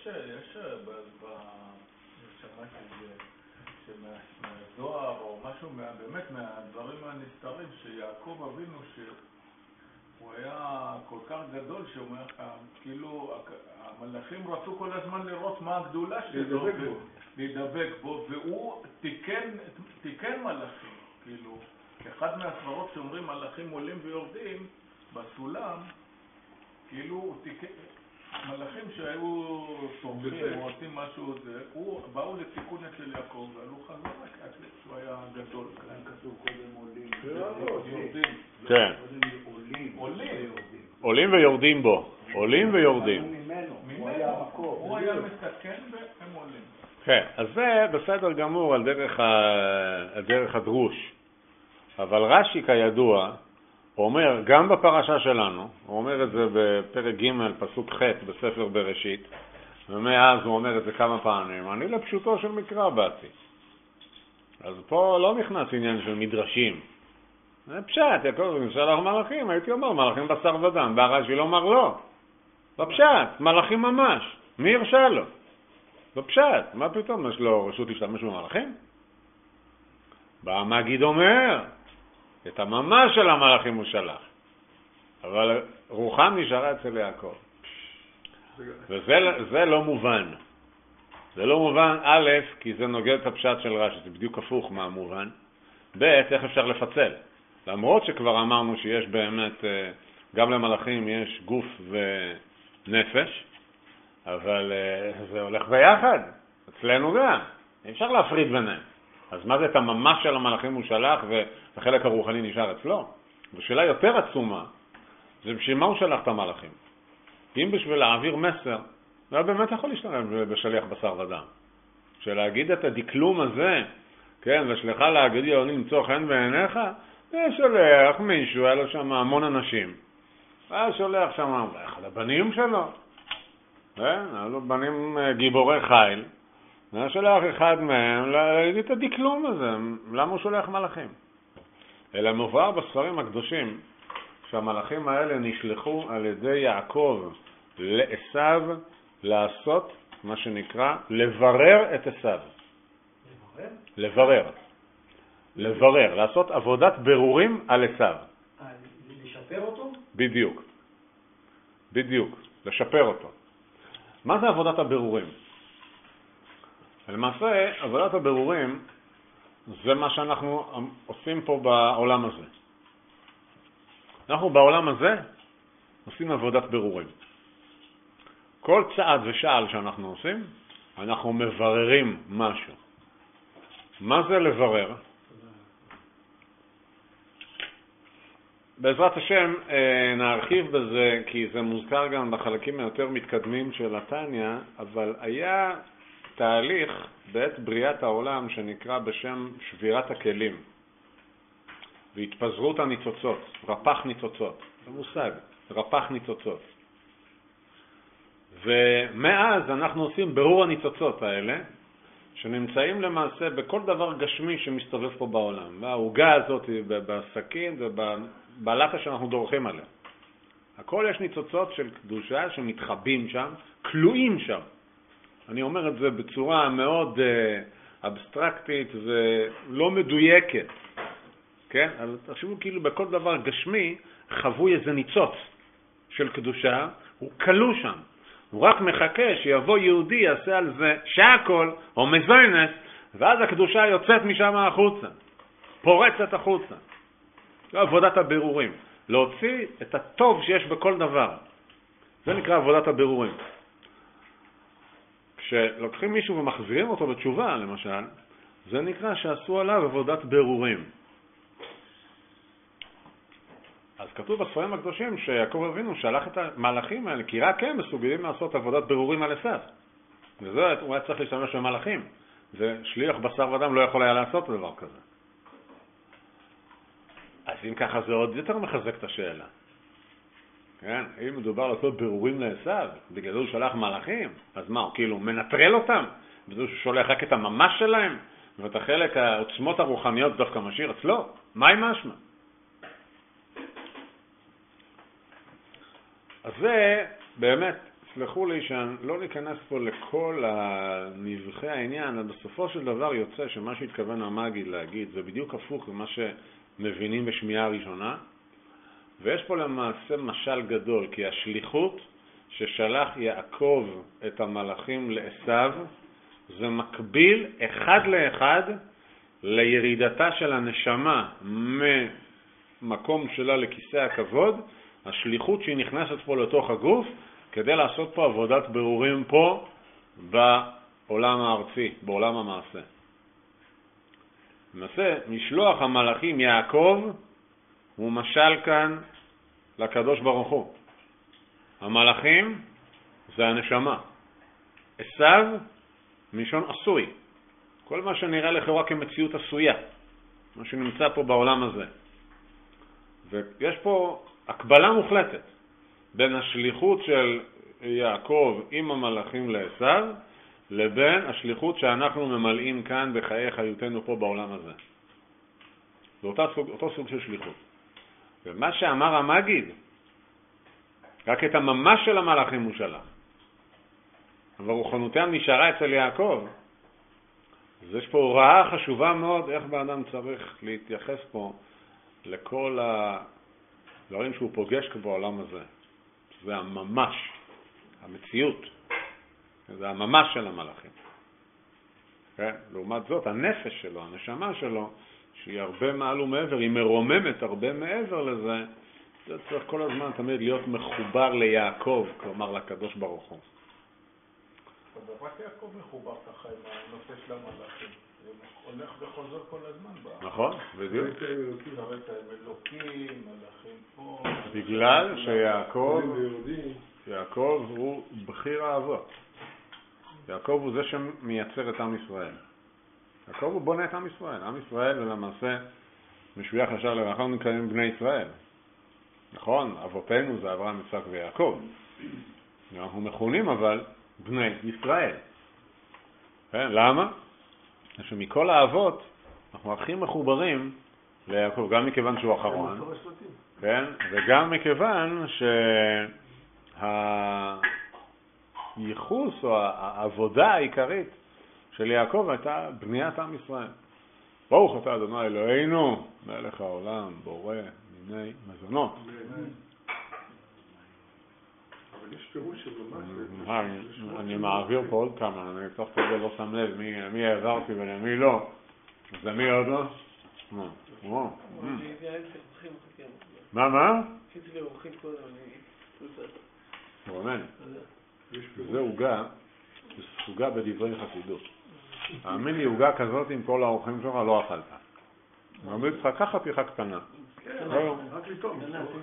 שמהזוהר או משהו, באמת מהדברים הנסתרים, שיעקב אבינו, שהוא היה כל כך גדול, שאומר, כאילו, המלאכים רצו כל הזמן לראות מה הגדולה שלו, להידבק בו, והוא תיקן מלאכים, כאילו, אחד מהסברות שאומרים מלאכים עולים ויורדים בסולם, כאילו הוא תיקן, מלאכים שהיו תומכים או עושים משהו, באו לתיקון אצל יעקב, ועלו חזרה, שהוא היה גדול.
כאן כתוב קודם עולים
ויורדים.
כן. עולים ויורדים בו. עולים ויורדים.
הוא היה המקור.
הוא היה מתקן והם עולים.
כן, אז זה בסדר גמור על דרך הדרוש. אבל רש"י כידוע אומר, גם בפרשה שלנו, הוא אומר את זה בפרק ג' פסוק ח' בספר בראשית, ומאז הוא אומר את זה כמה פעמים, אני לפשוטו של מקרא באתי. אז פה לא נכנס עניין של מדרשים. זה פשט, יעקב שלח מלאכים, הייתי אומר מלאכים בשר ודם, רש"י לא אומר לא. בפשט, מלאכים ממש, מי הרשה לו? בפשט, מה פתאום יש לו רשות להשתמש במלאכים? בא המגיד אומר, את הממש של המלאכים הוא שלח, אבל רוחם נשארה אצל יעקב. וזה לא מובן. זה לא מובן, א', כי זה נוגד את הפשט של רש"י, זה בדיוק הפוך מהמובן. ב', איך אפשר לפצל? למרות שכבר אמרנו שיש באמת, גם למלאכים יש גוף ונפש, אבל זה הולך ביחד, אצלנו גם. אי אפשר להפריד ביניהם. אז מה זה את הממש של המלאכים הוא שלח והחלק הרוחני נשאר אצלו? ושאלה יותר עצומה, זה בשביל מה הוא שלח את המלאכים? אם בשביל להעביר מסר, זה באמת יכול להשתמש בשליח בשר ודם. שלהגיד את הדקלום הזה, כן, ושלחה להגיד לי למצוא חן בעיניך, ושולח מישהו, היה לו שם המון אנשים. היה שולח שם אחד הבנים שלו, היה לו בנים גיבורי חיל, היה שולח אחד מהם להגיד את הדקלום הזה, למה הוא שולח מלאכים? אלא מבואר בספרים הקדושים שהמלאכים האלה נשלחו על ידי יעקב לעשיו לעשות מה שנקרא לברר את עשיו. לברר, לעשות עבודת ברורים על עשיו.
לשפר אותו?
בדיוק, לשפר אותו. מה זה עבודת הבירורים? למעשה, עבודת הבירורים זה מה שאנחנו עושים פה בעולם הזה. אנחנו בעולם הזה עושים עבודת בירורים. כל צעד ושעל שאנחנו עושים, אנחנו מבררים משהו. מה זה לברר? בעזרת השם נרחיב בזה, כי זה מוזכר גם בחלקים היותר מתקדמים של התניה, אבל היה תהליך בעת בריאת העולם שנקרא בשם שבירת הכלים והתפזרות הניצוצות, רפ"ח ניצוצות, זה מושג, רפ"ח ניצוצות. ומאז אנחנו עושים ברור הניצוצות האלה, שנמצאים למעשה בכל דבר גשמי שמסתובב פה בעולם. בהוגה הזאת, בסכין ובלטה שאנחנו דורכים עליה. הכל יש ניצוצות של קדושה שמתחבאים שם, כלואים שם. אני אומר את זה בצורה מאוד אבסטרקטית ולא מדויקת. כן? אבל תחשבו כאילו בכל דבר גשמי חבוי איזה ניצוץ של קדושה, הוא כלוא שם. הוא רק מחכה שיבוא יהודי, יעשה על זה שהכל או מזוינס, ואז הקדושה יוצאת משם החוצה, פורצת החוצה. זו עבודת הבירורים. להוציא את הטוב שיש בכל דבר. זה נקרא עבודת הבירורים. כשלוקחים מישהו ומחזירים אותו בתשובה, למשל, זה נקרא שעשו עליו עבודת בירורים. אז כתוב בספרים הקדושים שיעקב אבינו שלח את המלאכים האלה, כי רק הם מסוגלים לעשות עבודת בירורים על עשיו. וזה הוא היה צריך להשתמש במלאכים. זה שליח בשר ודם לא יכול היה לעשות דבר כזה. אז אם ככה זה עוד יותר מחזק את השאלה. כן? אם מדובר לעשות בירורים לעשיו, בגלל זה הוא שלח מלאכים, אז מה, הוא כאילו מנטרל אותם? בגלל שהוא שולח רק את הממש שלהם? ואת החלק, העוצמות הרוחניות דווקא משאיר אצלו. מה עם משמע? אז זה באמת, סלחו לי שלא ניכנס פה לכל נבחי העניין, אבל בסופו של דבר יוצא שמה שהתכוון המגיד להגיד זה בדיוק הפוך ממה שמבינים בשמיעה הראשונה, ויש פה למעשה משל גדול, כי השליחות ששלח יעקב את המלאכים לעשו זה מקביל אחד לאחד לירידתה של הנשמה ממקום שלה לכיסא הכבוד, השליחות שהיא נכנסת פה לתוך הגוף כדי לעשות פה עבודת ברורים פה בעולם הארצי, בעולם המעשה. למעשה, משלוח המלאכים יעקב הוא משל כאן לקדוש ברוך הוא. המלאכים זה הנשמה. עשו מלשון עשוי. כל מה שנראה לכאורה כמציאות עשויה, מה שנמצא פה בעולם הזה. ויש פה הקבלה מוחלטת בין השליחות של יעקב עם המלאכים לעשו לבין השליחות שאנחנו ממלאים כאן בחיי חיותנו פה בעולם הזה. זה אותו סוג של שליחות. ומה שאמר המגיד, רק את הממש של המלאכים הוא שלח. אבל רוחנותם נשארה אצל יעקב. אז יש פה הוראה חשובה מאוד איך באדם צריך להתייחס פה לכל הדברים שהוא פוגש בעולם הזה. זה הממש, המציאות. זה הממש של המלאכים. כן? לעומת זאת, הנפש שלו, הנשמה שלו, שהיא הרבה מעל ומעבר, היא מרוממת הרבה מעבר לזה, זה צריך כל הזמן תמיד להיות מחובר ליעקב, כלומר לקדוש ברוך הוא.
אבל רק יעקב מחובר ככה עם הנושא של המלאכים. זה הולך וחוזר כל הזמן.
נכון, בדיוק.
שרת האלוקים, מלאכים פה.
בגלל שיעקב הוא בחיר האבות. יעקב הוא זה שמייצר את עם ישראל. יעקב הוא בונה את עם ישראל. עם ישראל ולמעשה משוייך ישר לאחר נקראים בני ישראל. נכון, אבותינו זה אברהם, יצחק ויעקב. אנחנו מכונים אבל בני ישראל. כן, למה? שמכל האבות אנחנו הכי מחוברים ליעקב, גם מכיוון שהוא אחרון, כן? וגם מכיוון שהייחוס או העבודה העיקרית של יעקב הייתה בניית עם ישראל. ברוך אתה אדוני אלוהינו, מלך העולם, בורא מיני מזונות.
אבל יש פירוש שממש...
אני מעביר פה עוד כמה, אני תוך כדי לא שם לב מי העברתי ולמי לא. אז למי עוד לא? מה? רונן, זה הוגה, זה סוגה בדברי חסידות. האמין לי, הוגה כזאת עם כל האורחים שלך לא אכלת. אני אומר לך, ככה פתיחה קטנה.
רק לטעום.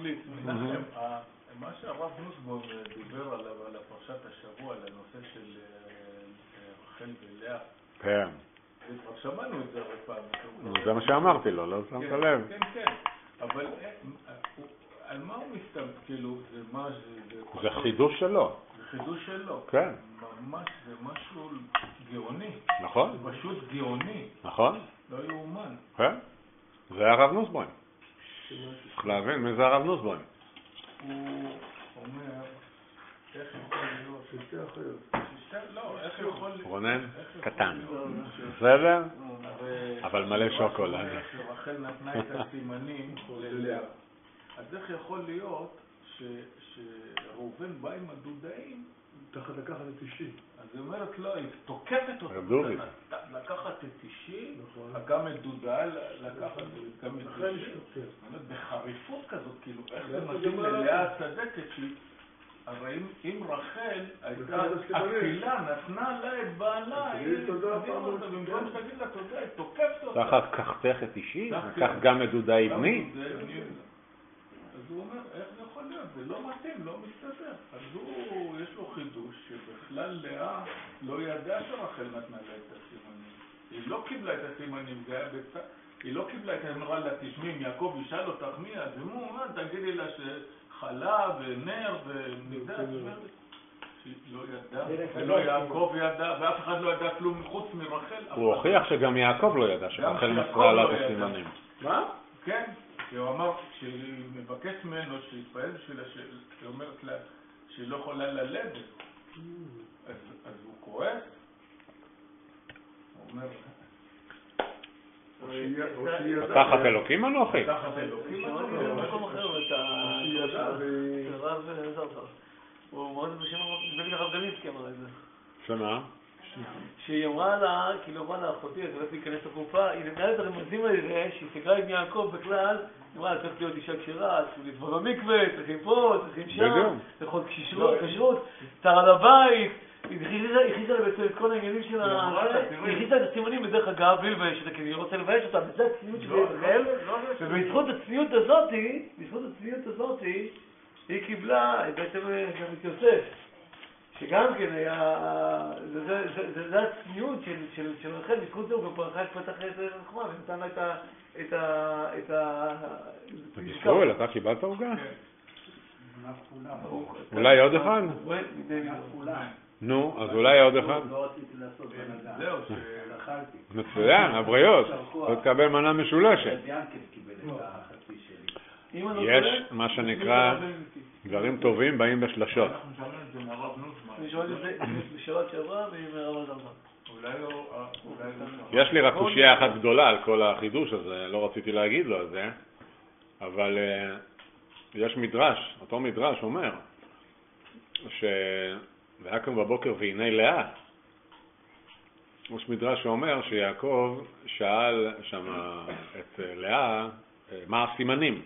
מה שהרב נוסבוים דיבר עליו, על הפרשת השבוע, על הנושא של רחל ולאה.
כן.
כבר שמענו את זה הרבה פעמים.
זה מה שאמרתי לו, לא שמת לב.
כן. אבל על מה הוא מסתמך? כאילו, זה מה זה...
זה חידוש שלו.
זה חידוש שלו.
כן.
ממש, זה משהו גאוני.
נכון.
זה פשוט גאוני.
נכון.
לא יאומן.
כן. זה הרב נוסבוים. צריך להבין מי זה הרב נוסבוים.
הוא אומר, איך יכול להיות?
שתי אחיות.
לא, איך יכול להיות?
רונן, קטן. בסדר? אבל מלא שוקולד.
שרחל נתנה את הסימנים ללאה. אז איך יכול להיות שראובן בא עם הדודאים
לקחת את אישי.
אז היא אומרת לא, היא תוקפת אותה. לקחת את אישי, גם את דודה, לקחת גם את אישי. בחריפות כזאת, כאילו, איך זה מתאים ללאה הצדקת שהיא... הרי אם רחל הייתה אפילה, נתנה לה את בעלה, היא תביאה אותה, במקום שתגיד לה תודה, היא תוקפת אותה.
תחת קחתך את אישי, לקח גם את דודה אבני.
אז הוא אומר, איך זה יכול להיות? זה לא מתאים, לא מסתדר. אז יש לו חידוש שבכלל לאה לא ידע שרחל נתנה לה את הסימנים. היא לא קיבלה את הסימנים, זה היה בצד. היא לא קיבלה את האמרה לה, תשמעים, יעקב ישאל אותך מי, אז הוא אומר, תגידי לה שחלה ונר ומידה, לא ידע, ולא יעקב ידע, ואף אחד לא ידע כלום חוץ מרחל.
הוא הוכיח שגם יעקב לא ידע, שרחל מסרה לה את הסימנים.
מה?
כן, כי הוא אמר, כשהיא מבקשת ממנו שיתפעל בשבילה, שהיא אומרת לה שהיא לא יכולה ללדת, אז הוא כועס. הוא אומר,
תחת אלוקים אנוכי?
תחת אלוקים אנוכי.
במקום אחר, את הרב זרצר. הוא מאוד בשם הרב גלינסקי אמר את זה.
שמה?
שהיא אמרה לה, כאילו אמרה לה, אחותי, את הולכת להיכנס לתקופה, היא נתנה את הרמזים האלה, שהיא סגרה עם יעקב בכלל, היא אמרה, צריך להיות אישה כשרה, צריכים לטבול במקווה, צריכים פה, צריכים שם, צריכים כשרות, טהרה לבית, היא הכניסה לבית את כל העניינים שלה, היא הכניסה את הסימנים בדרך אגב, בלי לבייש אותה, כי היא רוצה לבייש אותה, וזה הצניעות של ישראל, ובזכות הצניעות הזאת, היא קיבלה בעצם גם את יוסף. שגם כן היה, זה הצניעות של רחל, בזכות זה הוא גם פתח את הרחמה ונתן לה את
ישראל, אתה קיבלת עוגה? אולי עוד אחד? נו, אז אולי עוד אחד?
לא רציתי לעשות בנאדם.
זהו, שאכלתי.
מצוין, הבריאות. לא תקבל מנה משולשת.
ינקל קיבל את החצי שלי.
יש מה שנקרא דברים טובים באים בשלשות.
אנחנו שמענו את זה מהרב נוסמן.
אני שואל את זה בשבת שעברה ומהרב זרמן.
אולי לא...
יש לי רק קושיה אחת גדולה על כל החידוש הזה, לא רציתי להגיד לו את זה, אבל יש מדרש, אותו מדרש אומר, והיה כאן בבוקר והנה לאה. יש מדרש שאומר שיעקב שאל שם את לאה מה הסימנים.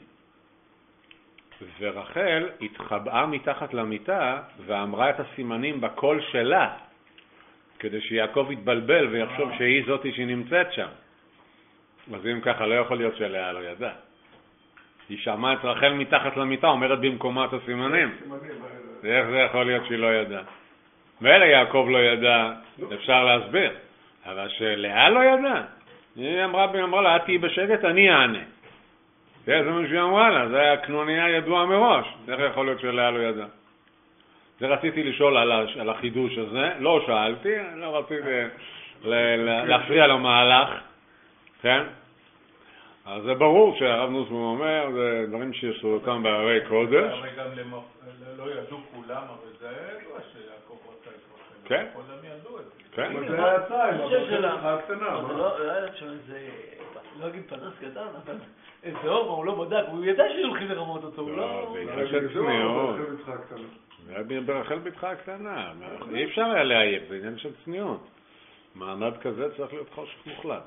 ורחל התחבאה מתחת למיטה ואמרה את הסימנים בקול שלה, כדי שיעקב יתבלבל ויחשוב שהיא זאתי שנמצאת שם. אז אם ככה לא יכול להיות שלאה לא ידע. היא שמעה את רחל מתחת למיטה, אומרת במקומה את הסימנים. ואיך זה יכול להיות שהיא לא ידעה? ואלה יעקב לא ידע, אפשר להסביר. אבל שלאה לא ידע. היא אמרה לה, את תהי בשקט, אני אענה. זה מה שהיא אמרה לה, זה היה קנוניה ידועה מראש. איך יכול להיות שלאה לא ידע? זה רציתי לשאול על החידוש הזה, לא שאלתי, לא רציתי להפריע למהלך, כן? אז זה ברור שהרב נוסמן אומר, זה דברים שיסודותם בערי קודש.
אבל גם לא ידעו כולם, אבל זה היה ידוע שיעקב רצה את רחל.
כן.
כולם ידעו את זה.
כן.
אבל זה היה הצעה, עם
שלה.
הקטנה.
לא היה שם איזה, לא אגיד פנס קטן, אבל איזה אור, הוא לא בדק, הוא ידע שהולכים לרמות אותו, הוא לא...
זה עניין של צניעות. זה היה ברחל בתך הקטנה. אי אפשר היה להעיף, זה עניין של צניעות. מעמד כזה צריך להיות חושך מוחלט.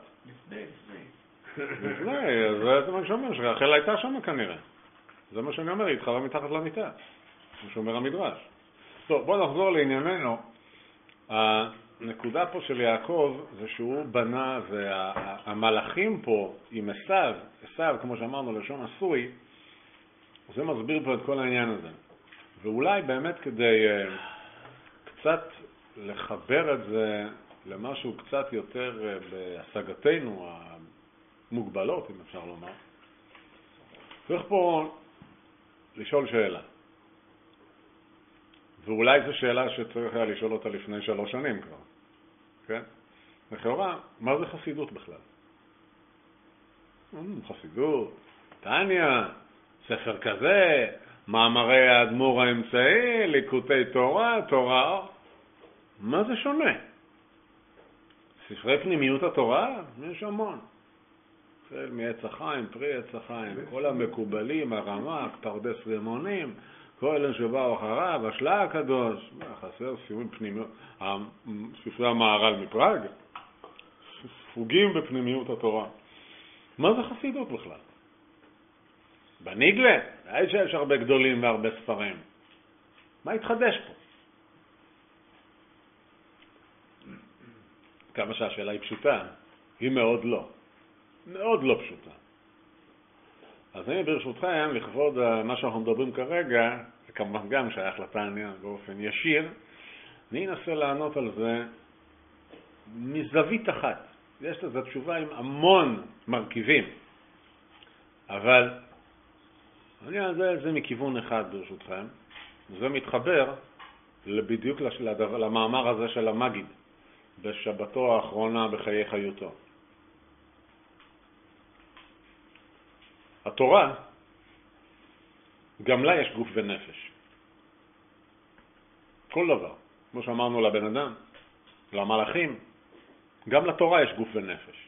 לפני, זה מה שאומר, שרחל הייתה שם כנראה. זה מה שאני אומר, היא התחרה מתחת למיטה. מה שאומר המדרש. טוב, בואו נחזור לענייננו. הנקודה פה של יעקב זה שהוא בנה, והמלאכים פה עם עשיו, כמו שאמרנו, לשון עשוי, זה מסביר פה את כל העניין הזה. ואולי באמת כדי קצת לחבר את זה למשהו קצת יותר בהשגתנו המוגבלות, אם אפשר לומר, צריך פה לשאול שאלה. ואולי זו שאלה שצריך היה לשאול אותה לפני 3 שנים כבר. כן? לכאורה, מה זה חסידות בכלל? חסידות, תניה, ספר כזה, מאמרי האדמו"ר האמצעי, ליקוטי תורה, מה זה שונה? ספרי פנימיות התורה, יש המון. מעץ החיים, פרי עץ החיים, כל המקובלים, הרמ"ק, פרדס רימונים, כל אלה שבאו אחריו, השלה הקדוש, חסר סימון פנימיות, ספרי המהר"ל מפראג, ספוגים בפנימיות התורה. מה זה חסידות בכלל? בניגלה, יש הרבה גדולים והרבה ספרים. מה התחדש פה? כמה שהשאלה היא פשוטה, היא מאוד לא פשוטה. אז אני ברשותכם, לכבוד מה שאנחנו מדברים כרגע, זה כמובן גם שייך לתניה באופן ישיר, אני אנסה לענות על זה מזווית אחת. יש לזה תשובה עם המון מרכיבים, אבל אני אעשה את זה מכיוון אחד ברשותכם. זה מתחבר בדיוק למאמר הזה של המגיד, בשבתו האחרונה בחיי חיותו. התורה, גם לה יש גוף ונפש. כל דבר. כמו שאמרנו לבן אדם, למלאכים, גם לתורה יש גוף ונפש.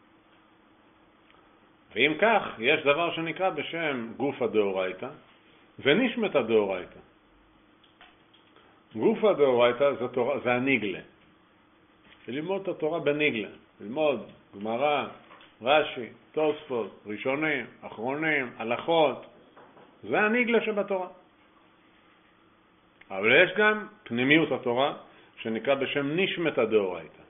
ואם כך, יש דבר שנקרא בשם גוף הדאורייתא ונשמת הדאורייתא. גוף הדאורייתא זה הניגלה. ללמוד את התורה בניגלה. ללמוד גמרא, רש"י, תוספות, ראשונים, אחרונים, הלכות. זה הניגלה שבתורה. אבל יש גם פנימיות התורה שנקרא בשם נשמת הדאורייתא.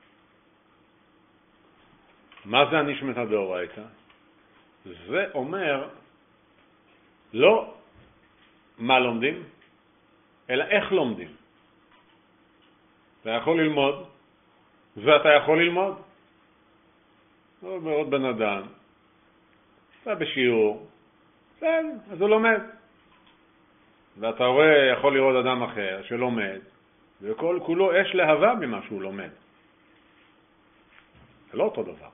מה זה הנשמת הדאורייתא? זה אומר לא מה לומדים, אלא איך לומדים. אתה יכול ללמוד, ואתה יכול ללמוד. לא מאוד בן אדם, אתה בשיעור, אז הוא לומד. ואתה רואה, יכול לראות אדם אחר שלומד, וכל כולו אש להבה ממה שהוא לומד. זה לא אותו דבר.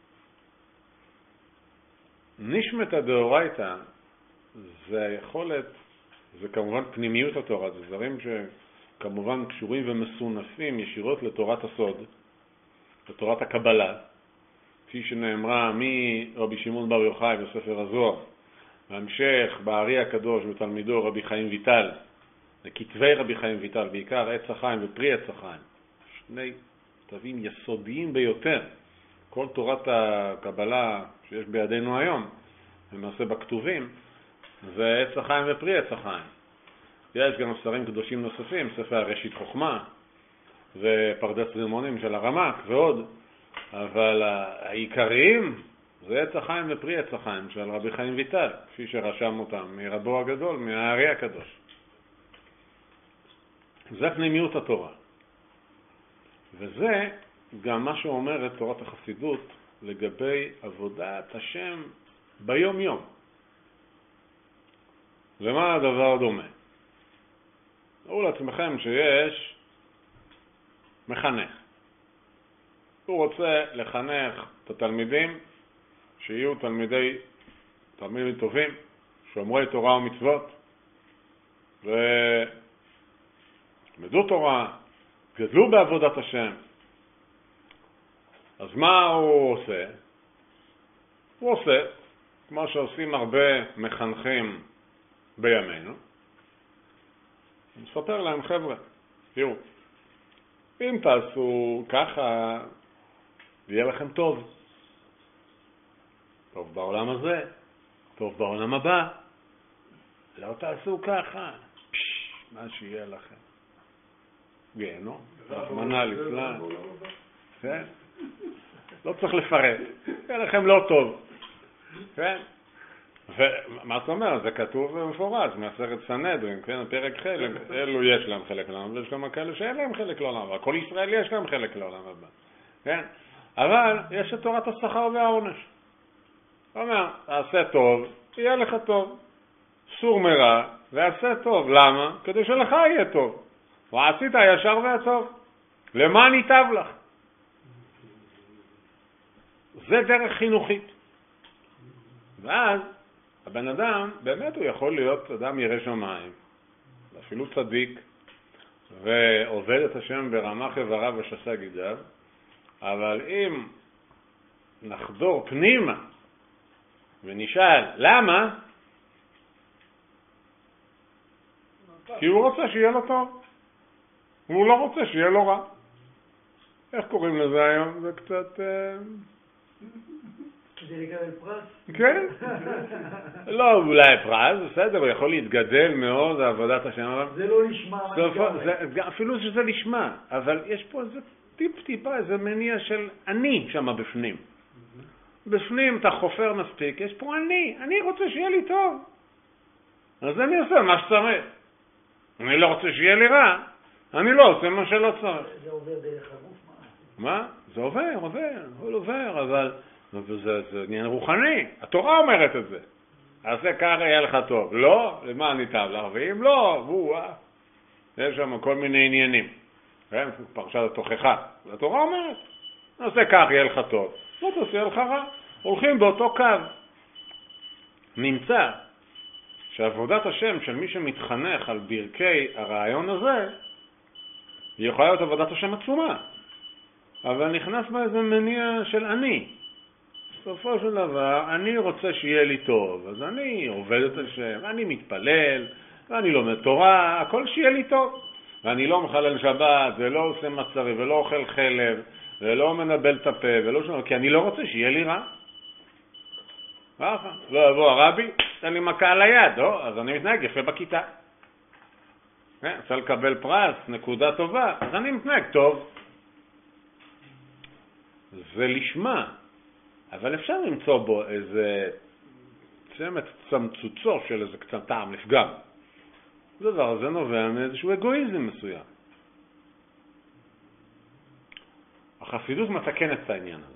נשמת הדאורייתא זה יכולת, זה כמובן פנימיות התורה, זה דברים שכמובן קשורים ומסונפים ישירות לתורת הסוד, לתורת הקבלה, כפי שנאמרה מרבי שמעון בר יוחאי בספר הזוהר, בהמשך בארי הקדוש ותלמידו רבי חיים ויטל, לכתבי רבי חיים ויטל, בעיקר עץ החיים ופרי עץ החיים, שני כתבים יסודיים ביותר. כל תורת הקבלה שיש בידינו היום, למעשה בכתובים, זה עץ החיים ופרי עץ החיים. יש גם ספרים קדושים נוספים, ספר הראשית חוכמה, ופרדס רימונים של הרמ"ק ועוד, אבל העיקריים זה עץ החיים ופרי עץ החיים של רבי חיים ויטל, כפי שרשם אותם מרבו הגדול, מהארי הקדוש. זה פנימיות התורה. וזה גם מה שאומרת תורת החסידות לגבי עבודת השם ביום יום. למה הדבר דומה? תראו לעצמכם שיש מחנך. הוא רוצה לחנך את התלמידים שיהיו תלמידים טובים, שומרי תורה ומצוות, ולמדו תורה, גדלו בעבודת השם. אז מה הוא עושה? הוא עושה, כמו שעושים הרבה מחנכים בימינו, הוא מספר להם, חבר'ה, תראו, אם תעשו ככה, יהיה לכם טוב. טוב בעולם הזה, טוב בעולם הבא. לא תעשו ככה, מה שיהיה לכם. גיהנום, רחמנא ליצלן. כן? לא צריך לפרט. יהיה לכם לא טוב. כן? ומה זאת אומרת? זה כתוב במפורש, מהסרט סנהדרין, כן? פרק חלק, אלו יש להם חלק לעולם, ויש גם כאלה שאין להם חלק לעולם הבא. כל ישראל יש להם חלק לעולם הבא. כן? אבל יש את תורת השכר והעונש. זאת אומרת, תעשה טוב, יהיה לך טוב. סור מרע, ועשה טוב. למה? כדי שלך יהיה טוב. ועשית הישר והטוב. למען ייטב לך. זה דרך חינוכית. ואז הבן אדם, באמת הוא יכול להיות אדם ירא שמיים, אפילו צדיק, ועובד את השם ברמה חברה ושסה גידיו, אבל אם נחדור פנימה ונשאל למה, כי הוא רוצה שיהיה לו טוב, והוא לא רוצה שיהיה לו רע. איך קוראים לזה היום? זה קצת...
זה לקבל פרס?
כן. לא, אולי פרס, בסדר, הוא יכול להתגדל מאוד, זה עבודת השם.
זה לא נשמע.
אפילו שזה נשמע, אבל יש פה איזה טיפה, איזה מניע של אני שם בפנים. בפנים אתה חופר מספיק, יש פה אני רוצה שיהיה לי טוב. אז אני עושה מה שצריך. אני לא רוצה שיהיה לי רע, אני לא עושה מה שלא צריך.
זה עובר דרך הגוף,
מה? זה עובר, אבל זה עניין רוחני. התורה אומרת את זה. אז זה ככה יהיה לך טוב. לא, למה אני טוב לך? ואם לא, יש שם כל מיני עניינים. כן? פרשת התוכחה. התורה אומרת, נעשה כך יהיה לך טוב, לא תעשה לך רע. הולכים באותו קו. נמצא שעבודת השם של מי שמתחנך על ברכי הרעיון הזה, היא יכולה להיות עבודת השם עצומה. אבל נכנס בה איזה מניע של אני. בסופו של דבר, אני רוצה שיהיה לי טוב, אז אני עובד את השם, אני מתפלל, ואני לומד תורה, הכל שיהיה לי טוב. ואני לא מחלל שבת, ולא עושה מצרי, ולא אוכל חלב, ולא מנבל את הפה, ולא שום, כי אני לא רוצה שיהיה לי רע. לא יבוא הרבי, תן לי מכה על היד, לא? אז אני מתנהג יפה בכיתה. רוצה לקבל פרס, נקודה טובה, אז אני מתנהג טוב. זה לשמה, אבל אפשר למצוא בו איזה צמת צמצוצו של איזה קצת טעם לפגם. הדבר הזה נובע מאיזשהו אגואיזם מסוים. החסידות מתקנת את העניין הזה.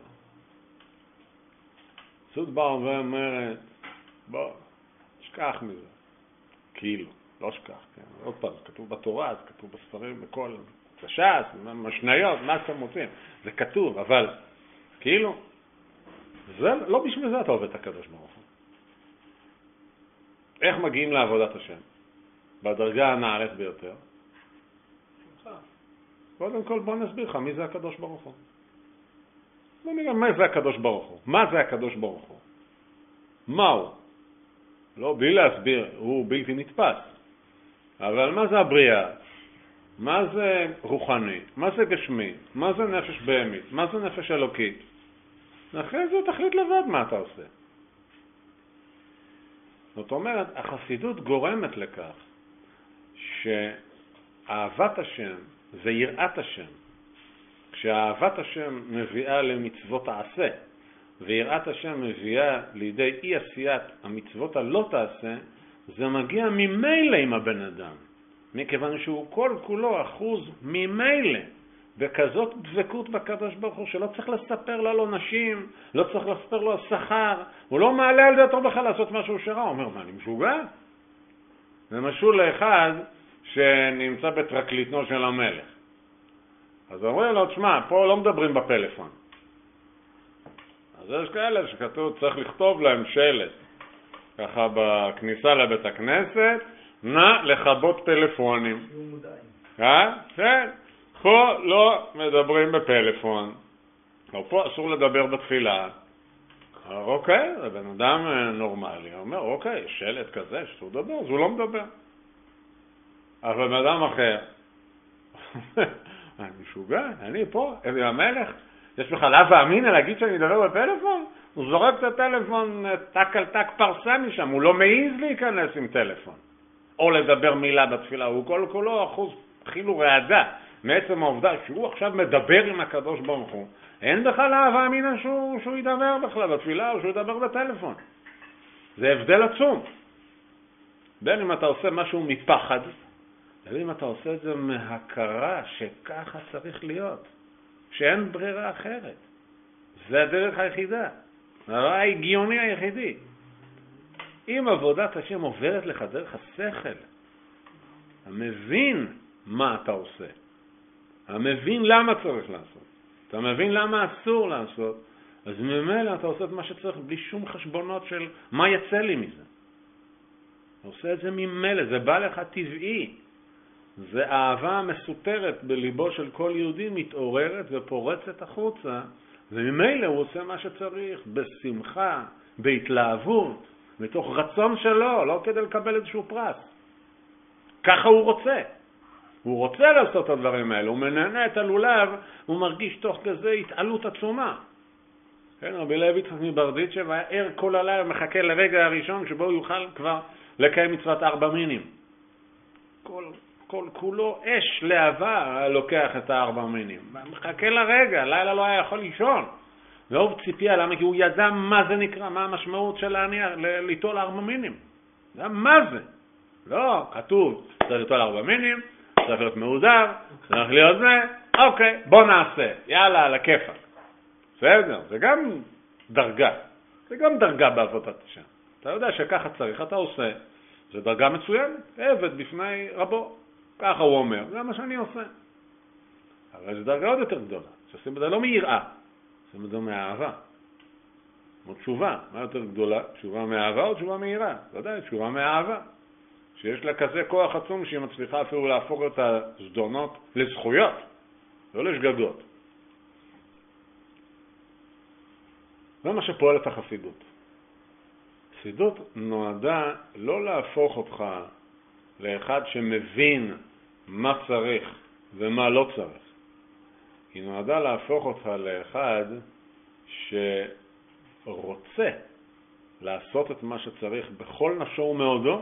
החסידות באה ואומרת, בוא, שכח מזה. כאילו, לא שכח, כן. עוד פעם, זה כתוב בתורה, זה כתוב בספרים, בכל ש"ס, משניות, מה שאתם מוצאים. זה כתוב, אבל כאילו, זה, לא בשביל זה אתה עובד את הקדוש ברוך הוא. איך מגיעים לעבודת השם? בדרגה הנעלית ביותר. קודם כל בוא נסביר לך מי זה הקדוש ברוך הוא. בוא נראה מה זה הקדוש ברוך הוא. מה זה הקדוש ברוך הוא? מהו? לא, בלי להסביר, הוא בלתי נתפס. אבל מה זה הבריאה? מה זה רוחני? מה זה גשמי? מה זה נפש בהמית? מה זה נפש אלוקית? אחרי זה תחליט לבד מה אתה עושה. זאת אומרת, החסידות גורמת לכך שאהבת השם זה יראת השם. כשאהבת השם מביאה למצוות העשה, ויראת השם מביאה לידי אי עשיית המצוות הלא תעשה, זה מגיע ממילא עם הבן אדם. מכיוון שהוא כל כולו אחוז ממילא, בכזאת דבקות בקדוש ברוך הוא, שלא צריך לספר לו על עונשים, לא צריך לספר לו על שכר, הוא לא מעלה על דעתו בכלל לעשות משהו שרע. הוא אומר, מה, אני משוגע? זה משול לאחד שנמצא בטרקליטנו של המלך. אז אומרים לו, תשמע, פה לא מדברים בפלאפון. אז יש כאלה שכתוב, צריך לכתוב להם שלט, ככה בכניסה לבית הכנסת, נא לכבות טלפונים. כן. פה לא מדברים בפלאפון, או פה אסור לדבר בתפילה. אוקיי, זה בן אדם נורמלי. הוא אומר, אוקיי, שלט כזה שאסור לדבר, אז הוא לא מדבר. אבל בן אדם אחר, אני משוגע, אני פה, אני המלך, יש בכלל הווה אמינא להגיד שאני אדבר בפלאפון? הוא זורק את הטלפון טק על טק פרסה משם, הוא לא מעיז להיכנס עם טלפון. או לדבר מילה בתפילה, הוא כל כולו אחוז חילו רעדה. מעצם העובדה שהוא עכשיו מדבר עם הקדוש ברוך הוא, אין בכלל אהבה אמינא שהוא ידבר בכלל בתפילה או שהוא ידבר בטלפון. זה הבדל עצום. בין אם אתה עושה משהו מפחד, בין אם אתה עושה את זה מהכרה שככה צריך להיות, שאין ברירה אחרת. זה הדרך היחידה, הדבר ההגיוני היחידי. אם עבודת השם עוברת לך דרך השכל, המבין מה אתה עושה, המבין למה צריך לעשות, אתה מבין למה אסור לעשות, אז ממילא אתה עושה את מה שצריך בלי שום חשבונות של מה יצא לי מזה. אתה עושה את זה ממילא, זה בא לך טבעי. זה אהבה מסותרת בליבו של כל יהודי, מתעוררת ופורצת החוצה, וממילא הוא עושה מה שצריך, בשמחה, בהתלהבות, מתוך רצון שלו, לא כדי לקבל איזשהו פרס. ככה הוא רוצה. הוא רוצה לעשות את הדברים האלה, הוא מנהנה את הלולב, הוא מרגיש תוך כזה התעלות עצומה. כן, רבי לוי יצחק מברדיצ'ב היה ער כל הלילה, מחכה לרגע הראשון שבו הוא יוכל כבר לקיים מצוות 4 מינים. כל כולו אש להבה לוקח את 4 מינים. מחכה לרגע, לילה לא היה יכול לישון. והוא ציפייה, למה? כי הוא ידע מה זה נקרא, מה המשמעות של ליטול 4 מינים. מה זה? לא, כתוב, צריך ליטול 4 מינים, צריך להיות מעוזר, צריך להיות זה, אוקיי, בוא נעשה, יאללה, על הכיפק. בסדר, זה גם דרגה, זה גם דרגה בעבודת השם. אתה יודע שככה צריך, אתה עושה, זה דרגה מצוינת, עבד בפני רבו. ככה הוא אומר, זה מה שאני עושה. אבל זו דרגה עוד יותר גדולה, שעושים בזה לא מיראה, עושים בזה מאהבה. כמו תשובה, מה יותר גדולה? תשובה מאהבה או תשובה מיראה? ודאי, תשובה מאהבה. שיש לה כזה כוח עצום שהיא מצליחה אפילו להפוך את הזדונות לזכויות, לא לשגגות. זה מה שפועלת החסידות. חסידות נועדה לא להפוך אותך לאחד שמבין מה צריך ומה לא צריך. היא נועדה להפוך אותך לאחד שרוצה לעשות את מה שצריך בכל נפשו ומאודו,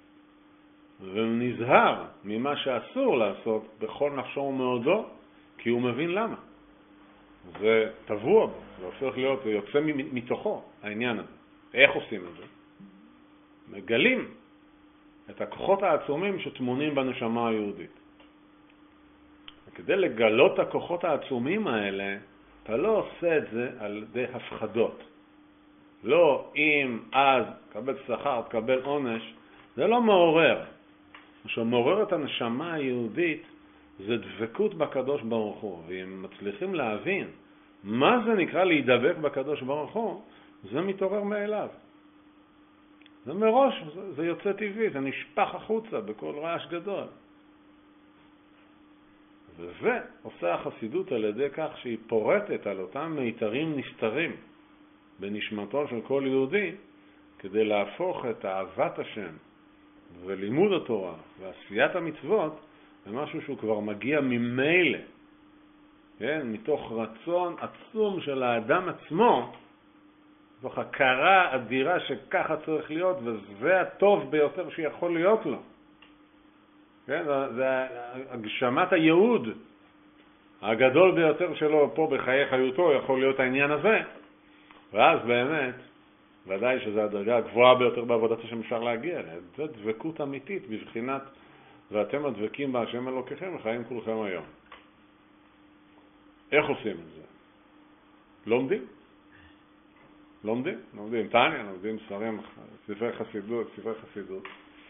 ונזהר ממה שאסור לעשות בכל נפשו ומאודו, כי הוא מבין למה. זה טבוע בו, זה הופך להיות, זה יוצא מתוכו העניין הזה. איך עושים את זה? מגלים את הכוחות העצומים שטמונים בנשמה היהודית. וכדי לגלות את הכוחות העצומים האלה, אתה לא עושה את זה על ידי הפחדות. לא אם אז תקבל שכר, תקבל עונש, זה לא מעורר. מה שמעורר את הנשמה היהודית זה דבקות בקדוש ברוך הוא. ואם מצליחים להבין מה זה נקרא להידבק בקדוש ברוך הוא, זה מתעורר מאליו. זה מראש, זה יוצא טבעי, זה נשפך החוצה בכל רעש גדול. וזה עושה החסידות על ידי כך שהיא פורטת על אותם מיתרים נסתרים בנשמתו של כל יהודי, כדי להפוך את אהבת השם ולימוד התורה ועשיית המצוות למשהו שהוא כבר מגיע ממילא, כן? מתוך רצון עצום של האדם עצמו, מתוך הכרה אדירה שככה צריך להיות, וזה הטוב ביותר שיכול להיות לו. כן? זה הגשמת הייעוד הגדול ביותר שלו פה בחיי חיותו יכול להיות העניין הזה. ואז באמת, ודאי שזו הדרגה הגבוהה ביותר בעבודת השם אפשר להגיע. זה דבקות אמיתית בבחינת ואתם הדבקים בהשם אלוקיכם וחיים כולכם היום. איך עושים את זה? לומדים. לומדים תניא, לומדים ספרי חסידות.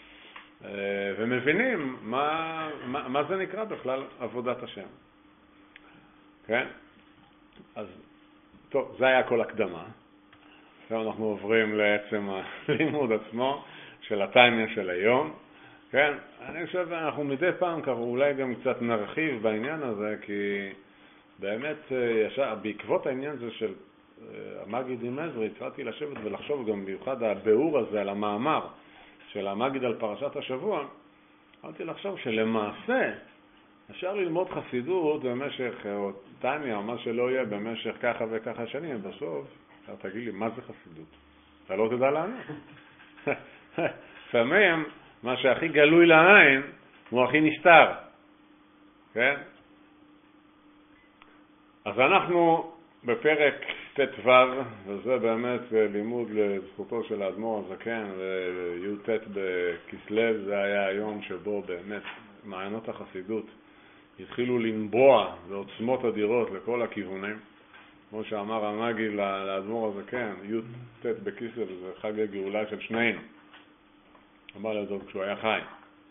ומבינים מה זה נקרא בכלל עבודת השם. כן? אז, טוב, זה היה כל הקדמה. עכשיו אנחנו עוברים לעצם הלימוד עצמו של התניא של היום. כן? אני חושב אנחנו מדי פעם כבר אולי גם קצת נרחיב בעניין הזה, כי באמת בעקבות העניין הזה של המגיד עם עזרא התחלתי לשבת ולחשוב גם ביוחד הביאור הזה על המאמר של המגיד על פרשת השבוע. התחלתי לחשוב שלמעשה אפשר ללמוד חסידות במשך, או תניא או מה שלא יהיה, במשך ככה וככה שנים. בסוף אתה תגיד לי מה זה חסידות, אתה לא תדע לענות. לפעמים מה שהכי גלוי לעין הוא הכי נסתר. כן? אז אנחנו בפרק ט"ו, וזה באמת לימוד לזכותו של האדמו"ר הזקן, וי"ט בכסלו, זה היה היום שבו באמת מעיינות החסידות התחילו לנבוע בעוצמות אדירות לכל הכיוונים. כמו שאמר המגיד לאדמו"ר הזקן, י"ט בכסלו זה חג הגאולה של שנינו. אמר לזאת כשהוא היה חי.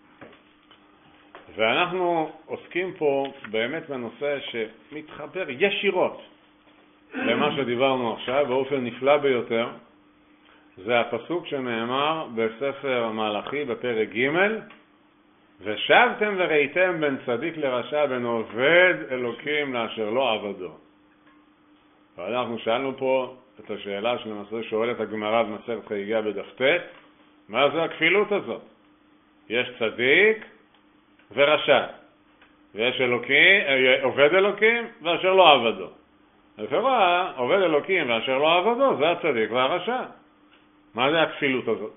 ואנחנו עוסקים פה באמת בנושא שמתחבר ישירות למה שדיברנו עכשיו באופן נפלא ביותר. זה הפסוק שנאמר בספר מלאכי בפרק ג', ושבתם וראיתם בין צדיק לרשע, בין עובד אלוקים לאשר לא עבדו. ואנחנו שאלנו פה את השאלה שלמעשה שואלת הגמרא במסכת חגיגה בדף ט', מה זה הכפילות הזאת? יש צדיק ורשע, ויש עובד אלוקים ואשר לא עבדו. לכאורה, עובד אלוקים ואשר לא עבדו זה הצדיק והרשע. מה זה הכפילות הזאת?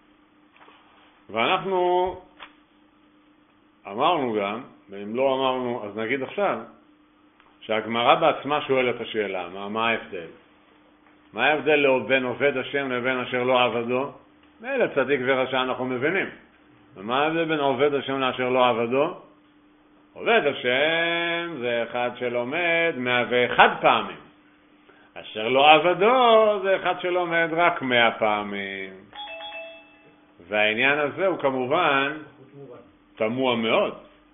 ואנחנו אמרנו גם, ואם לא אמרנו אז נגיד עכשיו, שהגמרא בעצמה שואלת את השאלה, מה ההבדל? מה ההבדל בין עובד השם לבין אשר לא עבדו? אלה צדיק ורשע אנחנו מבינים. ומה ההבדל בין עובד השם לאשר לא עבדו? עובד השם זה אחד שלומד 101 פעמים. אשר לא עבדו זה אחד שלומד רק 100 פעמים. והעניין הזה הוא כמובן תמוה מאוד.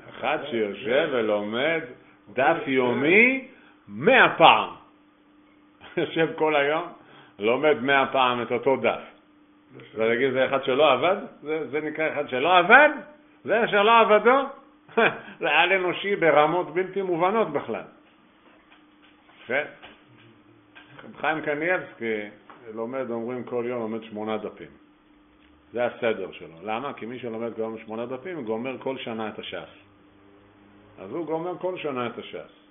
אחד שיושב ולומד דף יומי 100 פעם. יושב כל היום, לומד 100 פעם את אותו דף. ולהגיד, זה אחד שלא עבד? זה נקרא אחד שלא עבד? זה שלא עבדו? זה על אנושי ברמות בלתי מובנות בכלל. חיים קניאבסקי לומד, אומרים כל יום, לומד 8 דפים. זה הסדר שלו. למה? כי מי שלומד כל יום 8 דפים, הוא גומר כל שנה את הש"ס. אז הוא גומר כל שנה את הש"ס.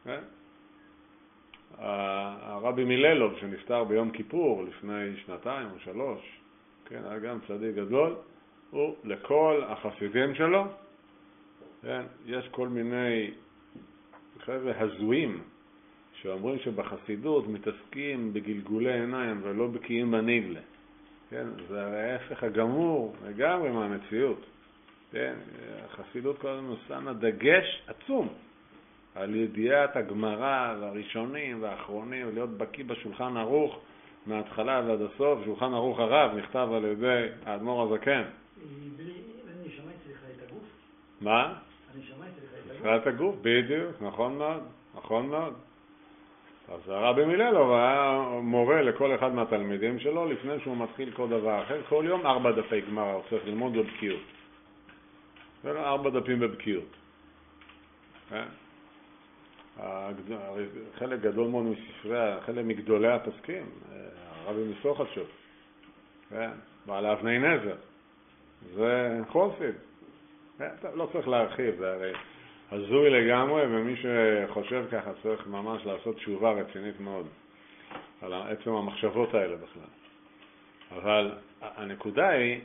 הרבי מיללוב, שנפטר ביום כיפור לפני 2 או 3, כן, היה גם צדיק גדול, הוא לכל החסידים שלו, כן, יש כל מיני חבר'ה הזויים שאומרים שבחסידות מתעסקים בגלגולי עיניים ולא בקיאים בנגלה. כן, זה ההפך הגמור לגמרי מהמציאות. כן, החסידות כל הזמן שמה דגש עצום על ידיעת הגמרא והראשונים והאחרונים, להיות בקיא בשולחן ערוך מההתחלה ועד הסוף. שולחן ערוך הרב נכתב על ידי האדמו"ר הזקן.
אני שמעתי לך את הגוף?
מה?
אני שמעתי לך את הגוף?
את הגוף, בדיוק, נכון מאוד, נכון מאוד. אז הרבי מיללוב היה מורה לכל אחד מהתלמידים שלו לפני שהוא מתחיל כל דבר אחר. כל יום 4 דפי גמרא, הוא צריך ללמוד בבקיאות. 4 דפים בבקיאות. חלק גדול מאוד מספרי, חלק מגדולי הפסקים, הרבי מסוחצ'וב, בעל אבני נזר, זה חוסיד. לא צריך להרחיב, זה הרי הזוי לגמרי, ומי שחושב ככה צריך ממש לעשות תשובה רצינית מאוד על עצם המחשבות האלה בכלל. אבל הנקודה היא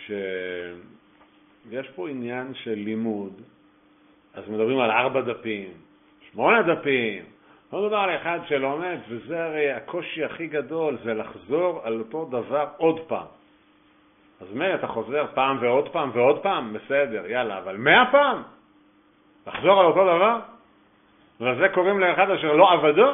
שיש פה עניין של לימוד, אז מדברים על 4 דפים, 8 דפים, לא מדבר על אחד שלומד, וזה הרי הקושי הכי גדול, זה לחזור על אותו דבר עוד פעם. אז מה, אתה חוזר פעם ועוד פעם ועוד פעם? בסדר, יאללה, אבל 100 פעם? לחזור על אותו דבר? וזה קוראים לאחד אשר לא עבדו?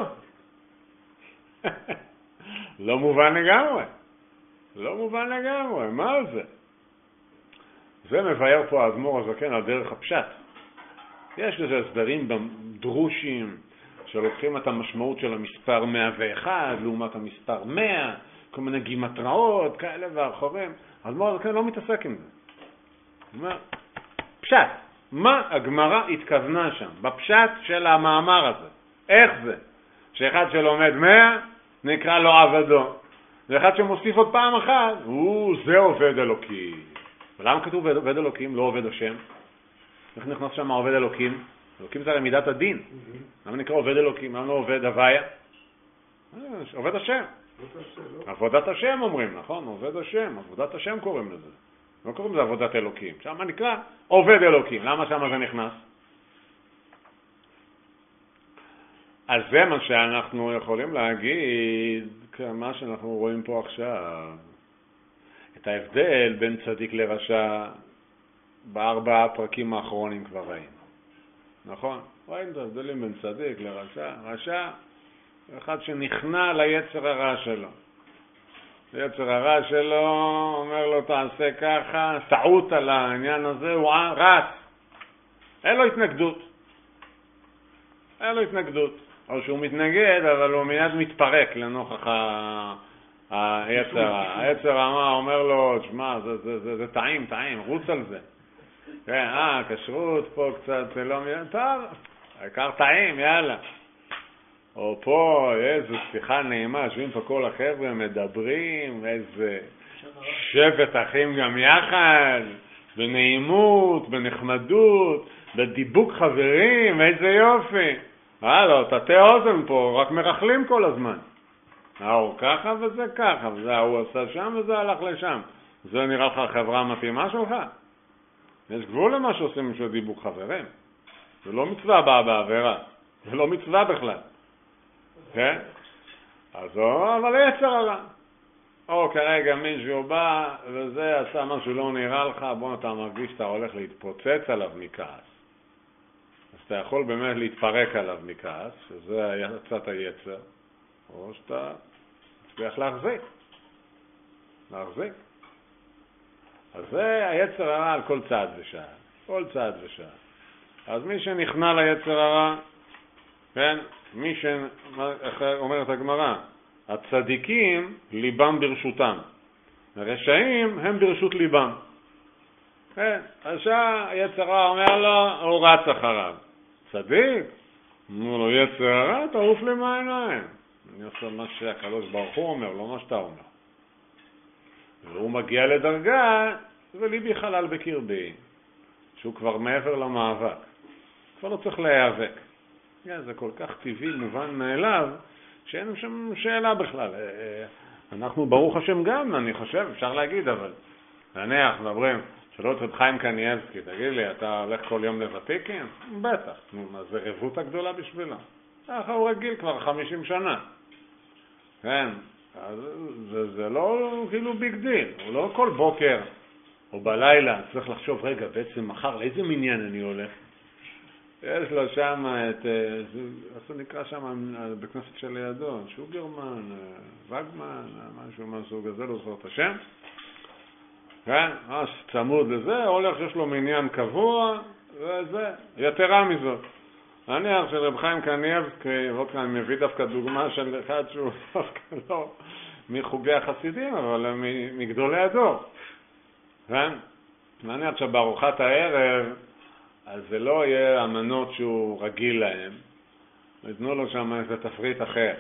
לא מובן לגמרי. לא מובן לגמרי, מה זה? זה מבאר פה האדמו"ר הזקן על דרך הפשט. יש לזה הסברים דרושים שלוקחים את המשמעות של המספר 101 לעומת המספר 100, כל מיני גימטראות כאלה ואחרים. האדמו"ר הזקן לא מתעסק עם זה. הוא אומר, פשט, מה הגמרא התכוונה שם? בפשט של המאמר הזה. איך זה? שאחד שלומד 100 נקרא לו עבדו. ואחד שמוסיף עוד פעם אחת, זה עובד אלוקים. ולמה כתוב עובד אלוקים, לא עובד השם? איך נכנס שם עובד אלוקים? אלוקים זה מידת הדין. למה נקרא עובד אלוקים? למה לא עובד הוויה? עובד השם. עבודת השם אומרים, נכון? עובד השם, עבודת השם קוראים לזה. לא קוראים לזה עבודת אלוקים. שם נקרא עובד אלוקים. למה שם זה נכנס? אז זה מה שאנחנו יכולים להגיד, מה שאנחנו רואים פה עכשיו. את ההבדל בין צדיק לרשע, ב4 הפרקים האחרונים כבר ראינו. נכון? ראינו את ההבדלים בין צדיק לרשע. רשע, אחד שנכנע ליצר הרע שלו. היצר הרע שלו אומר לו תעשה ככה, טעות על העניין הזה, הוא רץ. אין לו התנגדות. אין לו התנגדות. או שהוא מתנגד, אבל הוא מיד מתפרק לנוכח היצר הרע. היצר הרע אומר לו, תשמע, זה טעים, רוץ על זה. כן, כשרות פה קצת לא מיד, טוב, העיקר טעים, יאללה. או פה איזו שיחה נעימה, יושבים פה כל החבר'ה, מדברים, איזה שבט אחים גם יחד, בנעימות, בנחמדות, בדיבוק חברים, איזה יופי. לא, תתי אוזן פה, רק מרחלים כל הזמן. הוא ככה וזה ככה, וזה הוא עשה שם וזה הלך לשם. זה נראה לך החברה המתאימה שלך? יש גבול למה שעושים בשביל דיבוק חברים. זה לא מצווה באה בעבירה. זה לא מצווה בכלל. כן? אז אבל יצר הרע. או כרגע מישהו בא וזה עשה משהו לא נראה לך, בוא אתה מרגיש שאתה הולך להתפוצץ עליו מכעס. אז אתה יכול באמת להתפרק עליו מכעס, שזה יצאת היצר, או שאתה תצליח להחזיק. אז זה היצר הרע על כל צעד ושעה. כל צעד ושעה. אז מי שנכנע ליצר הרע, כן, אומרת הגמרא, הצדיקים ליבם ברשותם, הרשעים הם ברשות ליבם. כן, היצר הרע אומר לו, הוא רץ אחריו. צדיק, אומר לו, יצר הרע, תעוף לי מהעיניים. אני עושה מה שהקדוש ברוך הוא אומר, לא מה שאתה אומר. והוא מגיע לדרגה, וליבי חלל בקרבי, שהוא כבר מעבר למאבק. כבר לא צריך להיאבק. זה כל כך טבעי, מובן מאליו, שאין שם שאלה בכלל. אנחנו ברוך השם גם, אני חושב, אפשר להגיד, אבל נניח, מדברים, שלא את רב חיים קניאבסקי, תגיד לי, אתה הולך כל יום לוותיקים? בטח, זה רבות הגדולה בשבילה. ככה הוא רגיל כבר 50 שנה. כן, אז זה לא כאילו ביג דיל, הוא לא כל בוקר או בלילה צריך לחשוב, רגע, בעצם מחר לאיזה מניין אני הולך? יש לו שם את, איך זה נקרא שם בכנסת של לידו, שוגרמן, וגמן, משהו מהסוג הזה, לא זוכר את השם. כן, אז צמוד לזה, הולך שיש לו מניין קבוע, וזה, יתרה מזאת. נניח של רב חיים קניאבסקי, אני מביא דווקא דוגמה של אחד שהוא דווקא לא מחוגי החסידים, אבל מגדולי הדור. כן? נניח שבארוחת הערב, אז זה לא יהיה המנות שהוא רגיל להם, יתנו לו שם איזה תפריט אחר.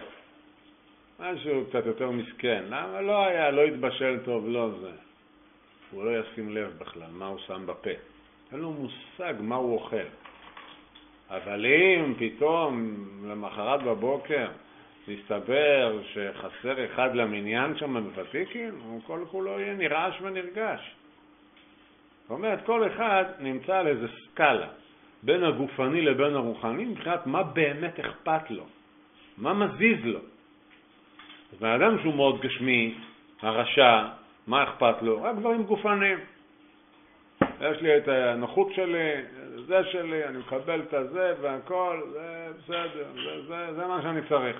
משהו קצת יותר מסכן. למה לא היה, לא התבשל טוב, לא זה. הוא לא ישים לב בכלל מה הוא שם בפה. אין לו מושג מה הוא אוכל. אבל אם פתאום למחרת בבוקר מסתבר שחסר אחד למניין שם בוותיקין, הוא כל כולו יהיה נרעש ונרגש. זאת אומרת, כל אחד נמצא על איזה סקאלה, בין הגופני לבין הרוחני, מבחינת מה באמת אכפת לו, מה מזיז לו. אז האדם שהוא מאוד גשמי, הרשע, מה אכפת לו? רק דברים גופניים. יש לי את הנוחות שלי, זה שלי, אני מקבל את זה והכל, זה בסדר, זה מה שאני צריך.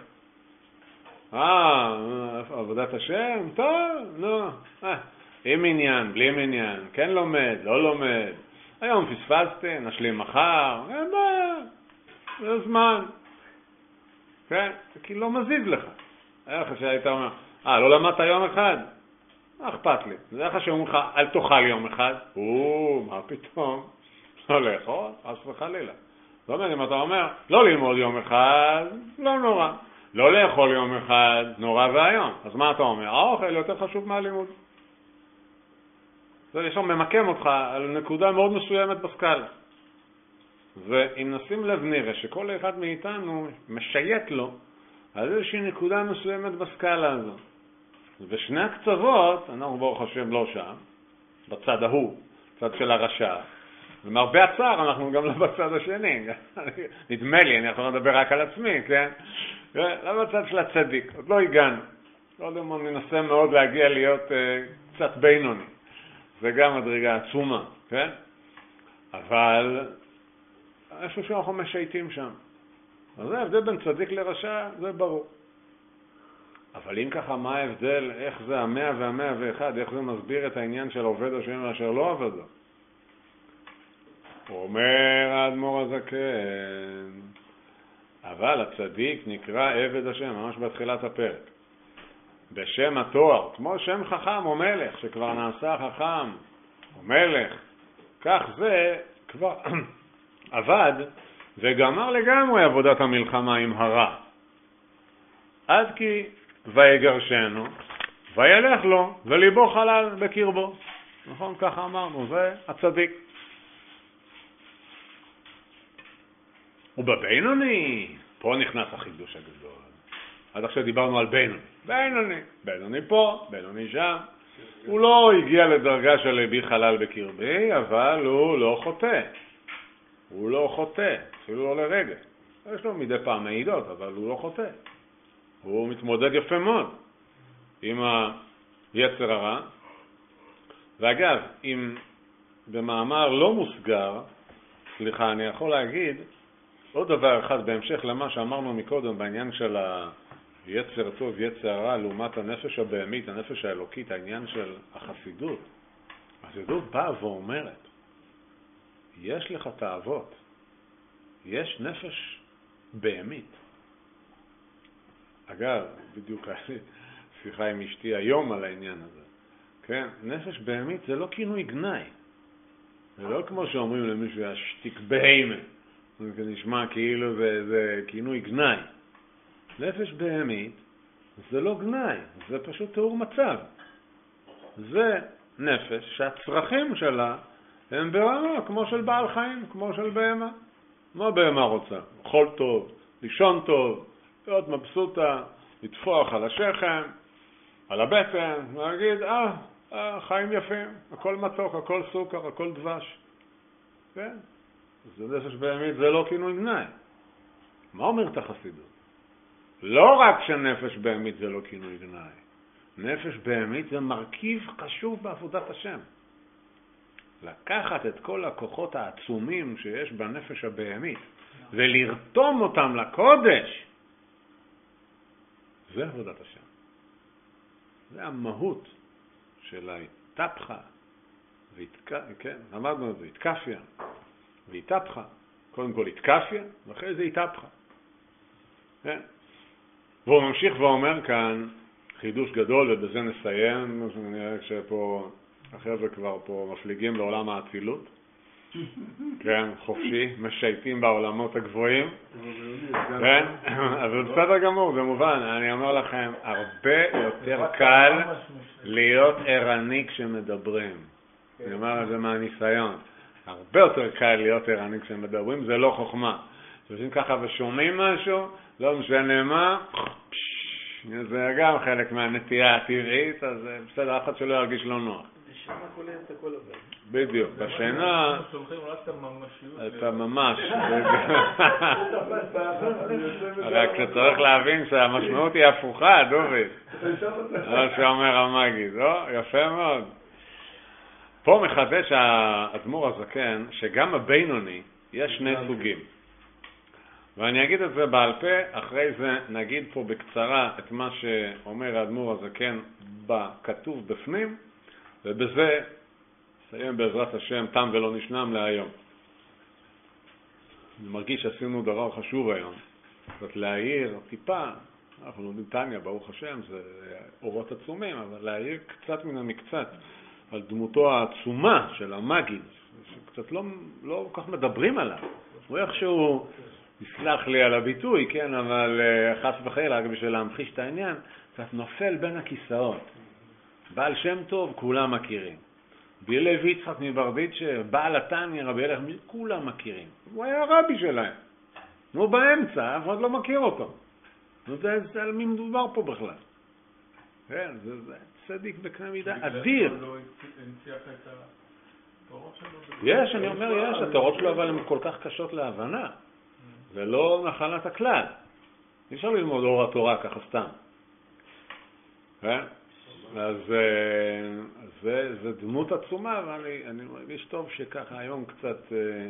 עבודת השם? טוב, נו. עם עניין, בלי עניין, כן לומד, לא לומד. היום פספסתי, נשלים מחר, אין בעיה, זה זמן. כן? זה כאילו לא מזיז לך. היה לך שהיית אומר, לא למדת יום אחד? מה אכפת לי? זה איך שאומרים לך, אל תאכל יום אחד. מה פתאום? לא לאכול? אז וחלילה. זאת אומרת, אם אתה אומר, לא ללמוד יום אחד, לא נורא. לא לאכול יום אחד, נורא והיום. אז מה אתה אומר? האוכל יותר חשוב מהלימוד. זה ישר ממקם אותך על נקודה מאוד מסוימת בסקאלה. ואם נשים לב נראה שכל אחד מאיתנו משייט לו על איזושהי נקודה מסוימת בסקאלה הזו. ושני הקצוות, אנחנו ברוך השם לא שם, בצד ההוא, בצד של הרשע. ומרבה הצער אנחנו גם לא בצד השני. נדמה לי, אני יכול לדבר רק על עצמי, כן? לא בצד של הצדיק, עוד לא הגענו. לא יודע מה, ננסה מאוד להגיע להיות קצת בינוני. זה גם מדרגה עצומה, כן? אבל איפה שאנחנו משייטים שם. אז זה ההבדל בין צדיק לרשע, זה ברור. אבל אם ככה, מה ההבדל, איך זה 100 וה-101, איך זה מסביר את העניין של עובד השם ואשר לא עובדו? אומר האדמו"ר הזקן, אבל הצדיק נקרא עבד השם, ממש בתחילת הפרק. בשם התואר, כמו שם חכם או מלך, שכבר נעשה חכם או מלך, כך זה כבר עבד וגמר לגמרי עבודת המלחמה עם הרע. עד כי ויגרשנו, וילך לו, וליבו חלל בקרבו. נכון? ככה אמרנו, זה הצדיק. ובבינוני, פה נכנס החידוש הגדול. עד עכשיו דיברנו על בינוני. בינוני פה, בינוני שם. הוא לא הגיע לדרגה של ליבי חלל בקרבי, אבל הוא לא חוטא. הוא לא חוטא, אפילו לא לרגע. יש לו מדי פעם מעידות, אבל הוא לא חוטא. הוא מתמודד יפה מאוד עם היצר הרע. ואגב, אם במאמר לא מוסגר, סליחה, אני יכול להגיד עוד דבר אחד בהמשך למה שאמרנו מקודם בעניין של היצר טוב, יצר רע, לעומת הנפש הבהמית, הנפש האלוקית, העניין של החסידות. החסידות באה ואומרת, יש לך תאוות, יש נפש בהמית. אגב, בדיוק היה לי שיחה עם אשתי היום על העניין הזה. כן, נפש בהמית זה לא כינוי גנאי. זה לא כמו שאומרים למישהו השתיק בהמה. זה נשמע כאילו זה כינוי גנאי. נפש בהמית זה לא גנאי, זה פשוט תיאור מצב. זה נפש שהצרכים שלה הם ברמה כמו של בעל חיים, כמו של בהמה. מה בהמה רוצה? אכול טוב, לישון טוב, להיות מבסוטה, לטפוח על השכם, על הבטן, ולהגיד, חיים יפים, הכל מתוק, הכל סוכר, הכל דבש. כן? זה נפש בהמית, זה לא כינוי גנאי. מה אומרת החסידות? לא רק שנפש בהמית זה לא כינוי גנאי. נפש בהמית זה מרכיב חשוב בעבודת השם. לקחת את כל הכוחות העצומים שיש בנפש הבהמית ולרתום אותם לקודש, זה עבודת השם. זה המהות של ההתהפכה, כן, למדנו את זה, התקפיה והתהפכה. קודם כל התקפיה, ואחרי זה התהפכה. כן? והוא ממשיך ואומר כאן חידוש גדול, ובזה נסיים, נראה שפה החבר'ה כבר פה מפליגים לעולם האצילות. כן, חופשי, משייטים בעולמות הגבוהים. כן, אבל בסדר גמור, זה מובן. אני אומר לכם, הרבה יותר קל להיות ערני כשמדברים. אני אומר את זה מהניסיון. הרבה יותר קל להיות ערני כשמדברים, זה לא חוכמה. כשעושים ככה ושומעים משהו, לא משנה מה, זה גם חלק מהנטייה הטבעית, אז בסדר, אף אחד שלא ירגיש לא נוח.
בשינה כוללת את הכל עובד.
בדיוק, בשינה אתה ממש. רק שצריך להבין שהמשמעות היא הפוכה, דובי. מה שאומר המגיד, לא? יפה מאוד. פה מחדש האדמו"ר הזקן שגם הבינוני יש שני סוגים. ואני אגיד את זה בעל פה, אחרי זה נגיד פה בקצרה את מה שאומר האדמו"ר הזקן בכתוב בפנים, ובזה נסיים בעזרת השם תם ולא נשנם להיום. אני מרגיש שעשינו דבר חשוב היום, זאת להעיר טיפה, אנחנו לומדים טניה, ברוך השם, זה אורות עצומים, אבל להעיר קצת מן המקצת על דמותו העצומה של המגיד, שקצת לא כל כך מדברים עליו. הוא איכשהו, יסלח לי על הביטוי, כן, אבל חס וחלילה, רק בשביל להמחיש את העניין, קצת נופל בין הכיסאות. בעל שם טוב, כולם מכירים. רבי לוי יצחק מברדיצ'ה, בעל התניא, רבי אלך, כולם מכירים. הוא היה הרבי שלהם. הוא באמצע, אף אחד לא מכיר אותו. זה על מי מדובר פה בכלל. כן, זה צדיק בקנה מידה אדיר. יש, אני אומר, יש. התורות שלו אבל הן כל כך קשות להבנה. זה לא נחלת הכלל. אי אפשר ללמוד אור התורה ככה סתם. כן? אז זה דמות עצומה, ואני מרגיש טוב שככה היום קצת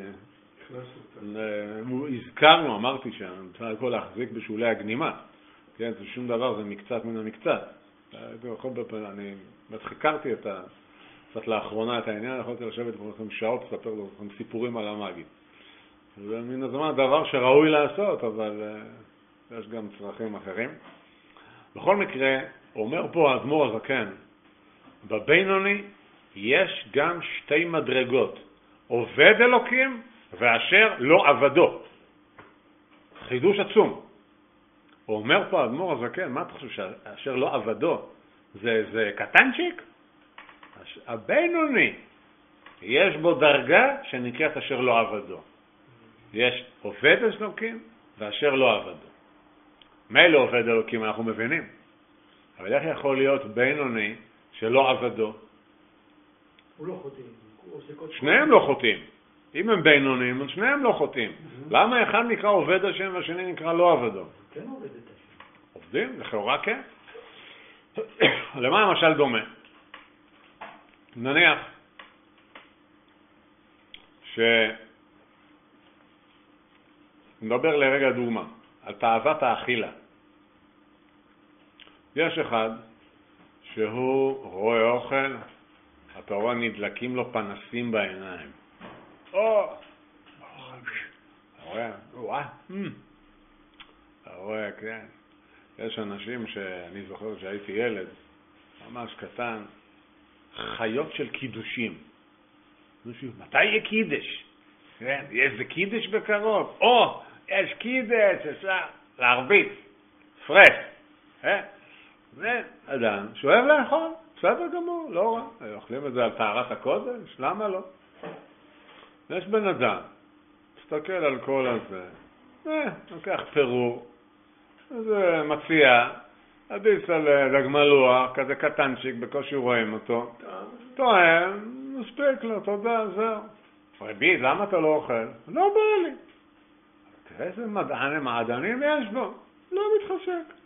הזכרנו, אמרתי שאני צריך הכל להחזיק בשולי הגנימה. כן, זה שום דבר, זה מקצת מן המקצת. אני חקרתי קצת לאחרונה את העניין, יכולתי לשבת לכם שעות, לספר לכם סיפורים על המגיד. זה מן הזמן דבר שראוי לעשות, אבל יש גם צרכים אחרים. בכל מקרה, אומר פה האדמו"ר הזקן, בבינוני יש גם שתי מדרגות, עובד אלוקים ואשר לא עבדו. חידוש עצום. הוא אומר פה האדמו"ר הזקן, מה אתה חושב, שאשר לא עבדו זה קטנצ'יק? הבינוני, יש בו דרגה שנקראת אשר לא עבדו. יש עובד אלוקים ואשר לא עבדו. מילא עובד אלוקים אנחנו מבינים. אבל איך יכול להיות בינוני שלא עבדו?
הוא לא חוטאים.
שניהם לא חוטאים. אם הם בינונים, שניהם לא חוטאים. למה אחד נקרא עובד השם והשני נקרא לא עבדו?
כן עובד את השם.
עובדים? לכאורה כן. למה המשל דומה? נניח נדבר לרגע דוגמה על תאוות האכילה. יש אחד שהוא רואה אוכל, אתה רואה נדלקים לו פנסים בעיניים. רואה אתה רואה, כן. יש אנשים שאני זוכר שהייתי ילד, ממש קטן, חיות של קידושים. מתי יהיה קידש? כן, יש זה קידש בקרוב? יש קידש, אפשר להרביץ, פרס. זה אדם שאוהב לאכול, בסדר גמור, לא רע. אוכלים את זה על טהרת הקודש, למה לא? יש בן אדם, תסתכל על כל הזה, לוקח פירור, זה מציע, עדיף על דגמלוח, כזה קטנצ'יק, בקושי רואים אותו, טועם, מספיק לו, תודה, זהו. רבי, למה אתה לא אוכל? לא בא לי. תראה איזה מעדנים יש בו, לא מתחשק.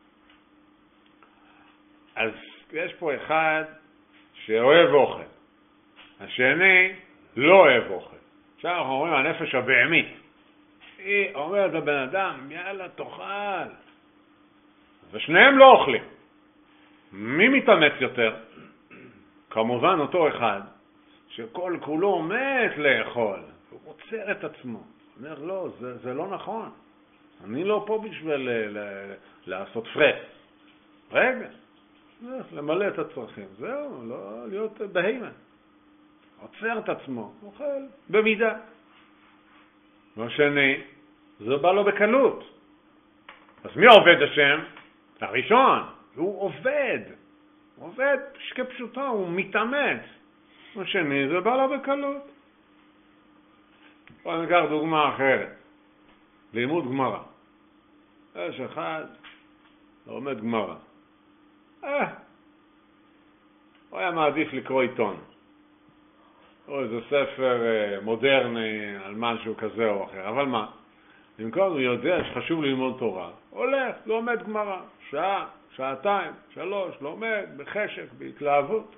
אז יש פה אחד שאוהב אוכל, השני לא אוהב אוכל. עכשיו אנחנו אומרים הנפש הבהמית, היא אומרת לבן אדם, יאללה תאכל, ושניהם לא אוכלים. מי מתאמץ יותר? כמובן אותו אחד שכל כולו מת לאכול, הוא עוצר את עצמו, הוא אומר לא, זה לא נכון, אני לא פה בשביל לעשות פרס, רגע, למלא את הצרכים, זהו, לא להיות בהימה, עוצר את עצמו, אוכל במידה. והשני, זה בא לו בקלות. אז מי עובד השם? הראשון, הוא עובד כפשוטו, הוא מתאמץ. השני, זה בא לו בקלות. בואו ניקח דוגמה אחרת, לימוד גמרא. יש אחד לומד גמרא, הוא היה מעדיף לקרוא עיתון, או איזה ספר מודרני על משהו כזה או אחר, אבל מה? במקום הוא יודע שחשוב ללמוד תורה, הולך, לומד גמרא, שעה, שעתיים, 3, לומד בחשק, בהתלהבות.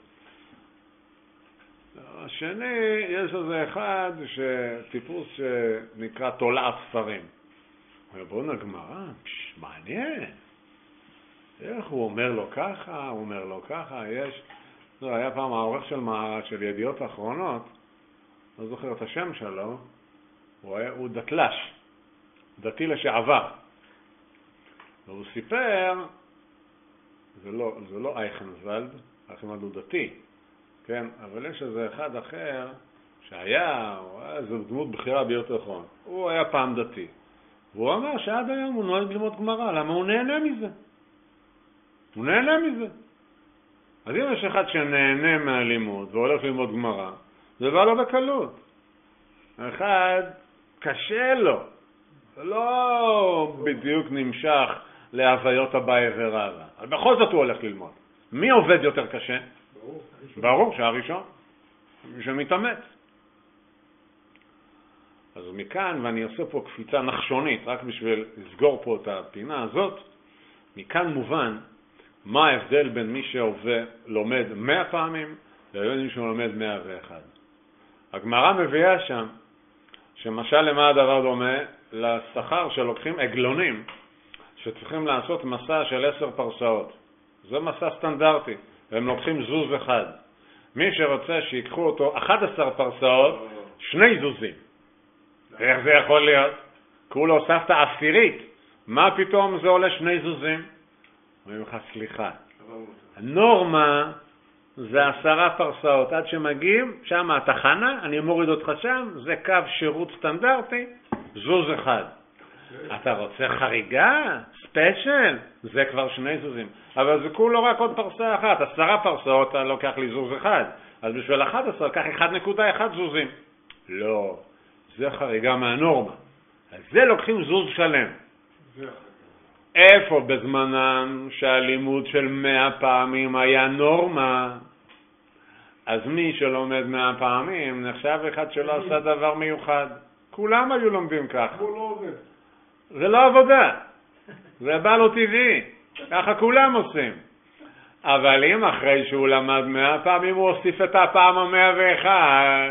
השני, יש איזה אחד טיפוס שנקרא תולעת ספרים. הוא אומר, בוא נגמרא, מעניין. איך הוא אומר לו ככה, הוא אומר לו ככה, היה פעם העורך של ידיעות אחרונות, לא זוכר את השם שלו, הוא דתל"ש, דתי לשעבר. והוא סיפר, זה לא אייכנוולד, אייכנוולד הוא דתי, כן, אבל יש איזה אחד אחר הוא היה איזו דמות בחירה ביותר אחרון, הוא היה פעם דתי, והוא אמר שעד היום הוא נוהג ללמוד גמרא, למה הוא נהנה מזה? הוא נהנה מזה. אז אם יש אחד שנהנה מהלימוד והולך ללמוד גמרא, זה בא לו בקלות. אחד קשה לו, זה לא בדיוק נמשך להוויות הבאי ורבא, אבל בכל זאת הוא הולך ללמוד. מי עובד יותר קשה? ברור שהראשון, מי שמתאמץ. אז מכאן, ואני עושה פה קפיצה נחשונית, רק בשביל לסגור פה את הפינה הזאת, מכאן מובן מה ההבדל בין מי שלומד 100 פעמים לבין מי שלומד 101. הגמרא מביאה שם שמשל למה הדבר דומה? לשכר שלוקחים עגלונים שצריכים לעשות מסע של 10 פרסאות. זה מסע סטנדרטי, והם לוקחים זוז אחד. מי שרוצה שיקחו אותו 11 פרסאות, 2 זוזים. איך זה יכול להיות? כולה הוספת 10, מה פתאום זה עולה 2 זוזים? אומרים לך סליחה, הנורמה זה 10 פרסאות, עד שמגיעים שם התחנה, אני מוריד אותך שם, זה קו שירות סטנדרטי, זוז אחד. אתה רוצה חריגה? ספיישל? זה כבר 2 זוזים, אבל זה כולו רק עוד פרסה אחת, 10 פרסאות אתה לוקח לי זוז אחד, אז בשביל 11 לקח 1.1 זוזים. לא, זה חריגה מהנורמה, אז זה לוקחים זוז שלם. איפה בזמנם שהלימוד של 100 פעמים היה נורמה, אז מי שלומד 100 פעמים נחשב אחד שלא עשה דבר מיוחד. כולם היו לומדים ככה. זה לא עבודה, זה בא לו טבעי, ככה כולם עושים. אבל אם אחרי שהוא למד 100 פעמים הוא הוסיף את הפעם 101,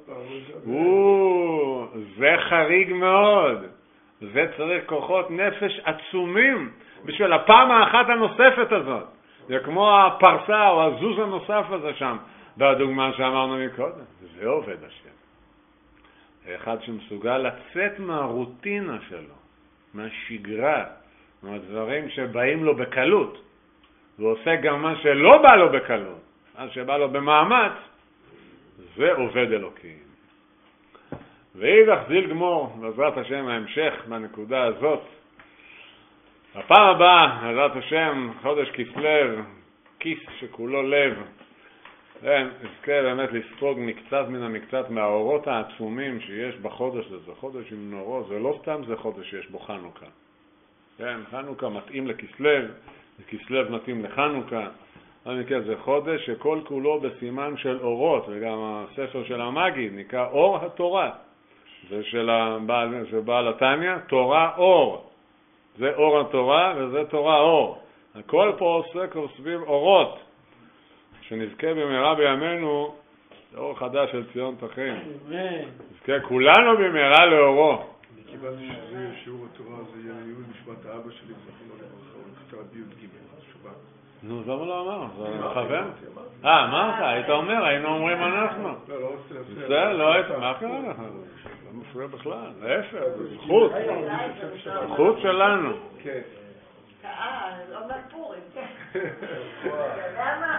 זה חריג מאוד. זה צריך כוחות נפש עצומים בשביל הפעם האחת הנוספת הזאת. זה כמו הפרסה או הזוז הנוסף הזה שם, בדוגמה שאמרנו מקודם. זה עובד השם. אחד שמסוגל לצאת מהרוטינה שלו, מהשגרה, מהדברים שבאים לו בקלות, ועושה גם מה שלא בא לו בקלות, מה שבא לו במאמץ, זה עובד אלוקים. ואידך זיל גמור, בעזרת השם ההמשך בנקודה הזאת. הפעם הבאה, בעזרת השם, חודש כסלו, כיס שכולו לב, נזכה באמת לספוג מקצת מן המקצת מהאורות העצומים שיש בחודש הזה. חודש עם נורות, זה לא סתם זה חודש שיש בו חנוכה. חנוכה מתאים לכסלו, וכסלו מתאים לחנוכה. זה חודש שכל כולו בסימן של אורות, וגם הספר של המגיד נקרא אור התורה. זה של בעל התניא, תורה אור. זה אור התורה וזה תורה אור. הכל פה עוסק סביב אורות. שנזכה במהרה בימינו לאור חדש של ציון תחים. נזכה כולנו במהרה לאורו.
אני קיבלתי שזה שיעור התורה, זה יהיה יהיו נשמת האבא שלי, זכרונו לברכה, הוא כתב בי"ג, שבת.
נו, למה לא אמר? זה מכוון? אמרת, היית אומר, היינו אומרים אנחנו.
לא רוצה להפריע.
זה, לא היית, מה קרה לך? לא מפריע בכלל, להפך, זה זכות. זכות שלנו.
כן.
לא בפורים, כן. למה?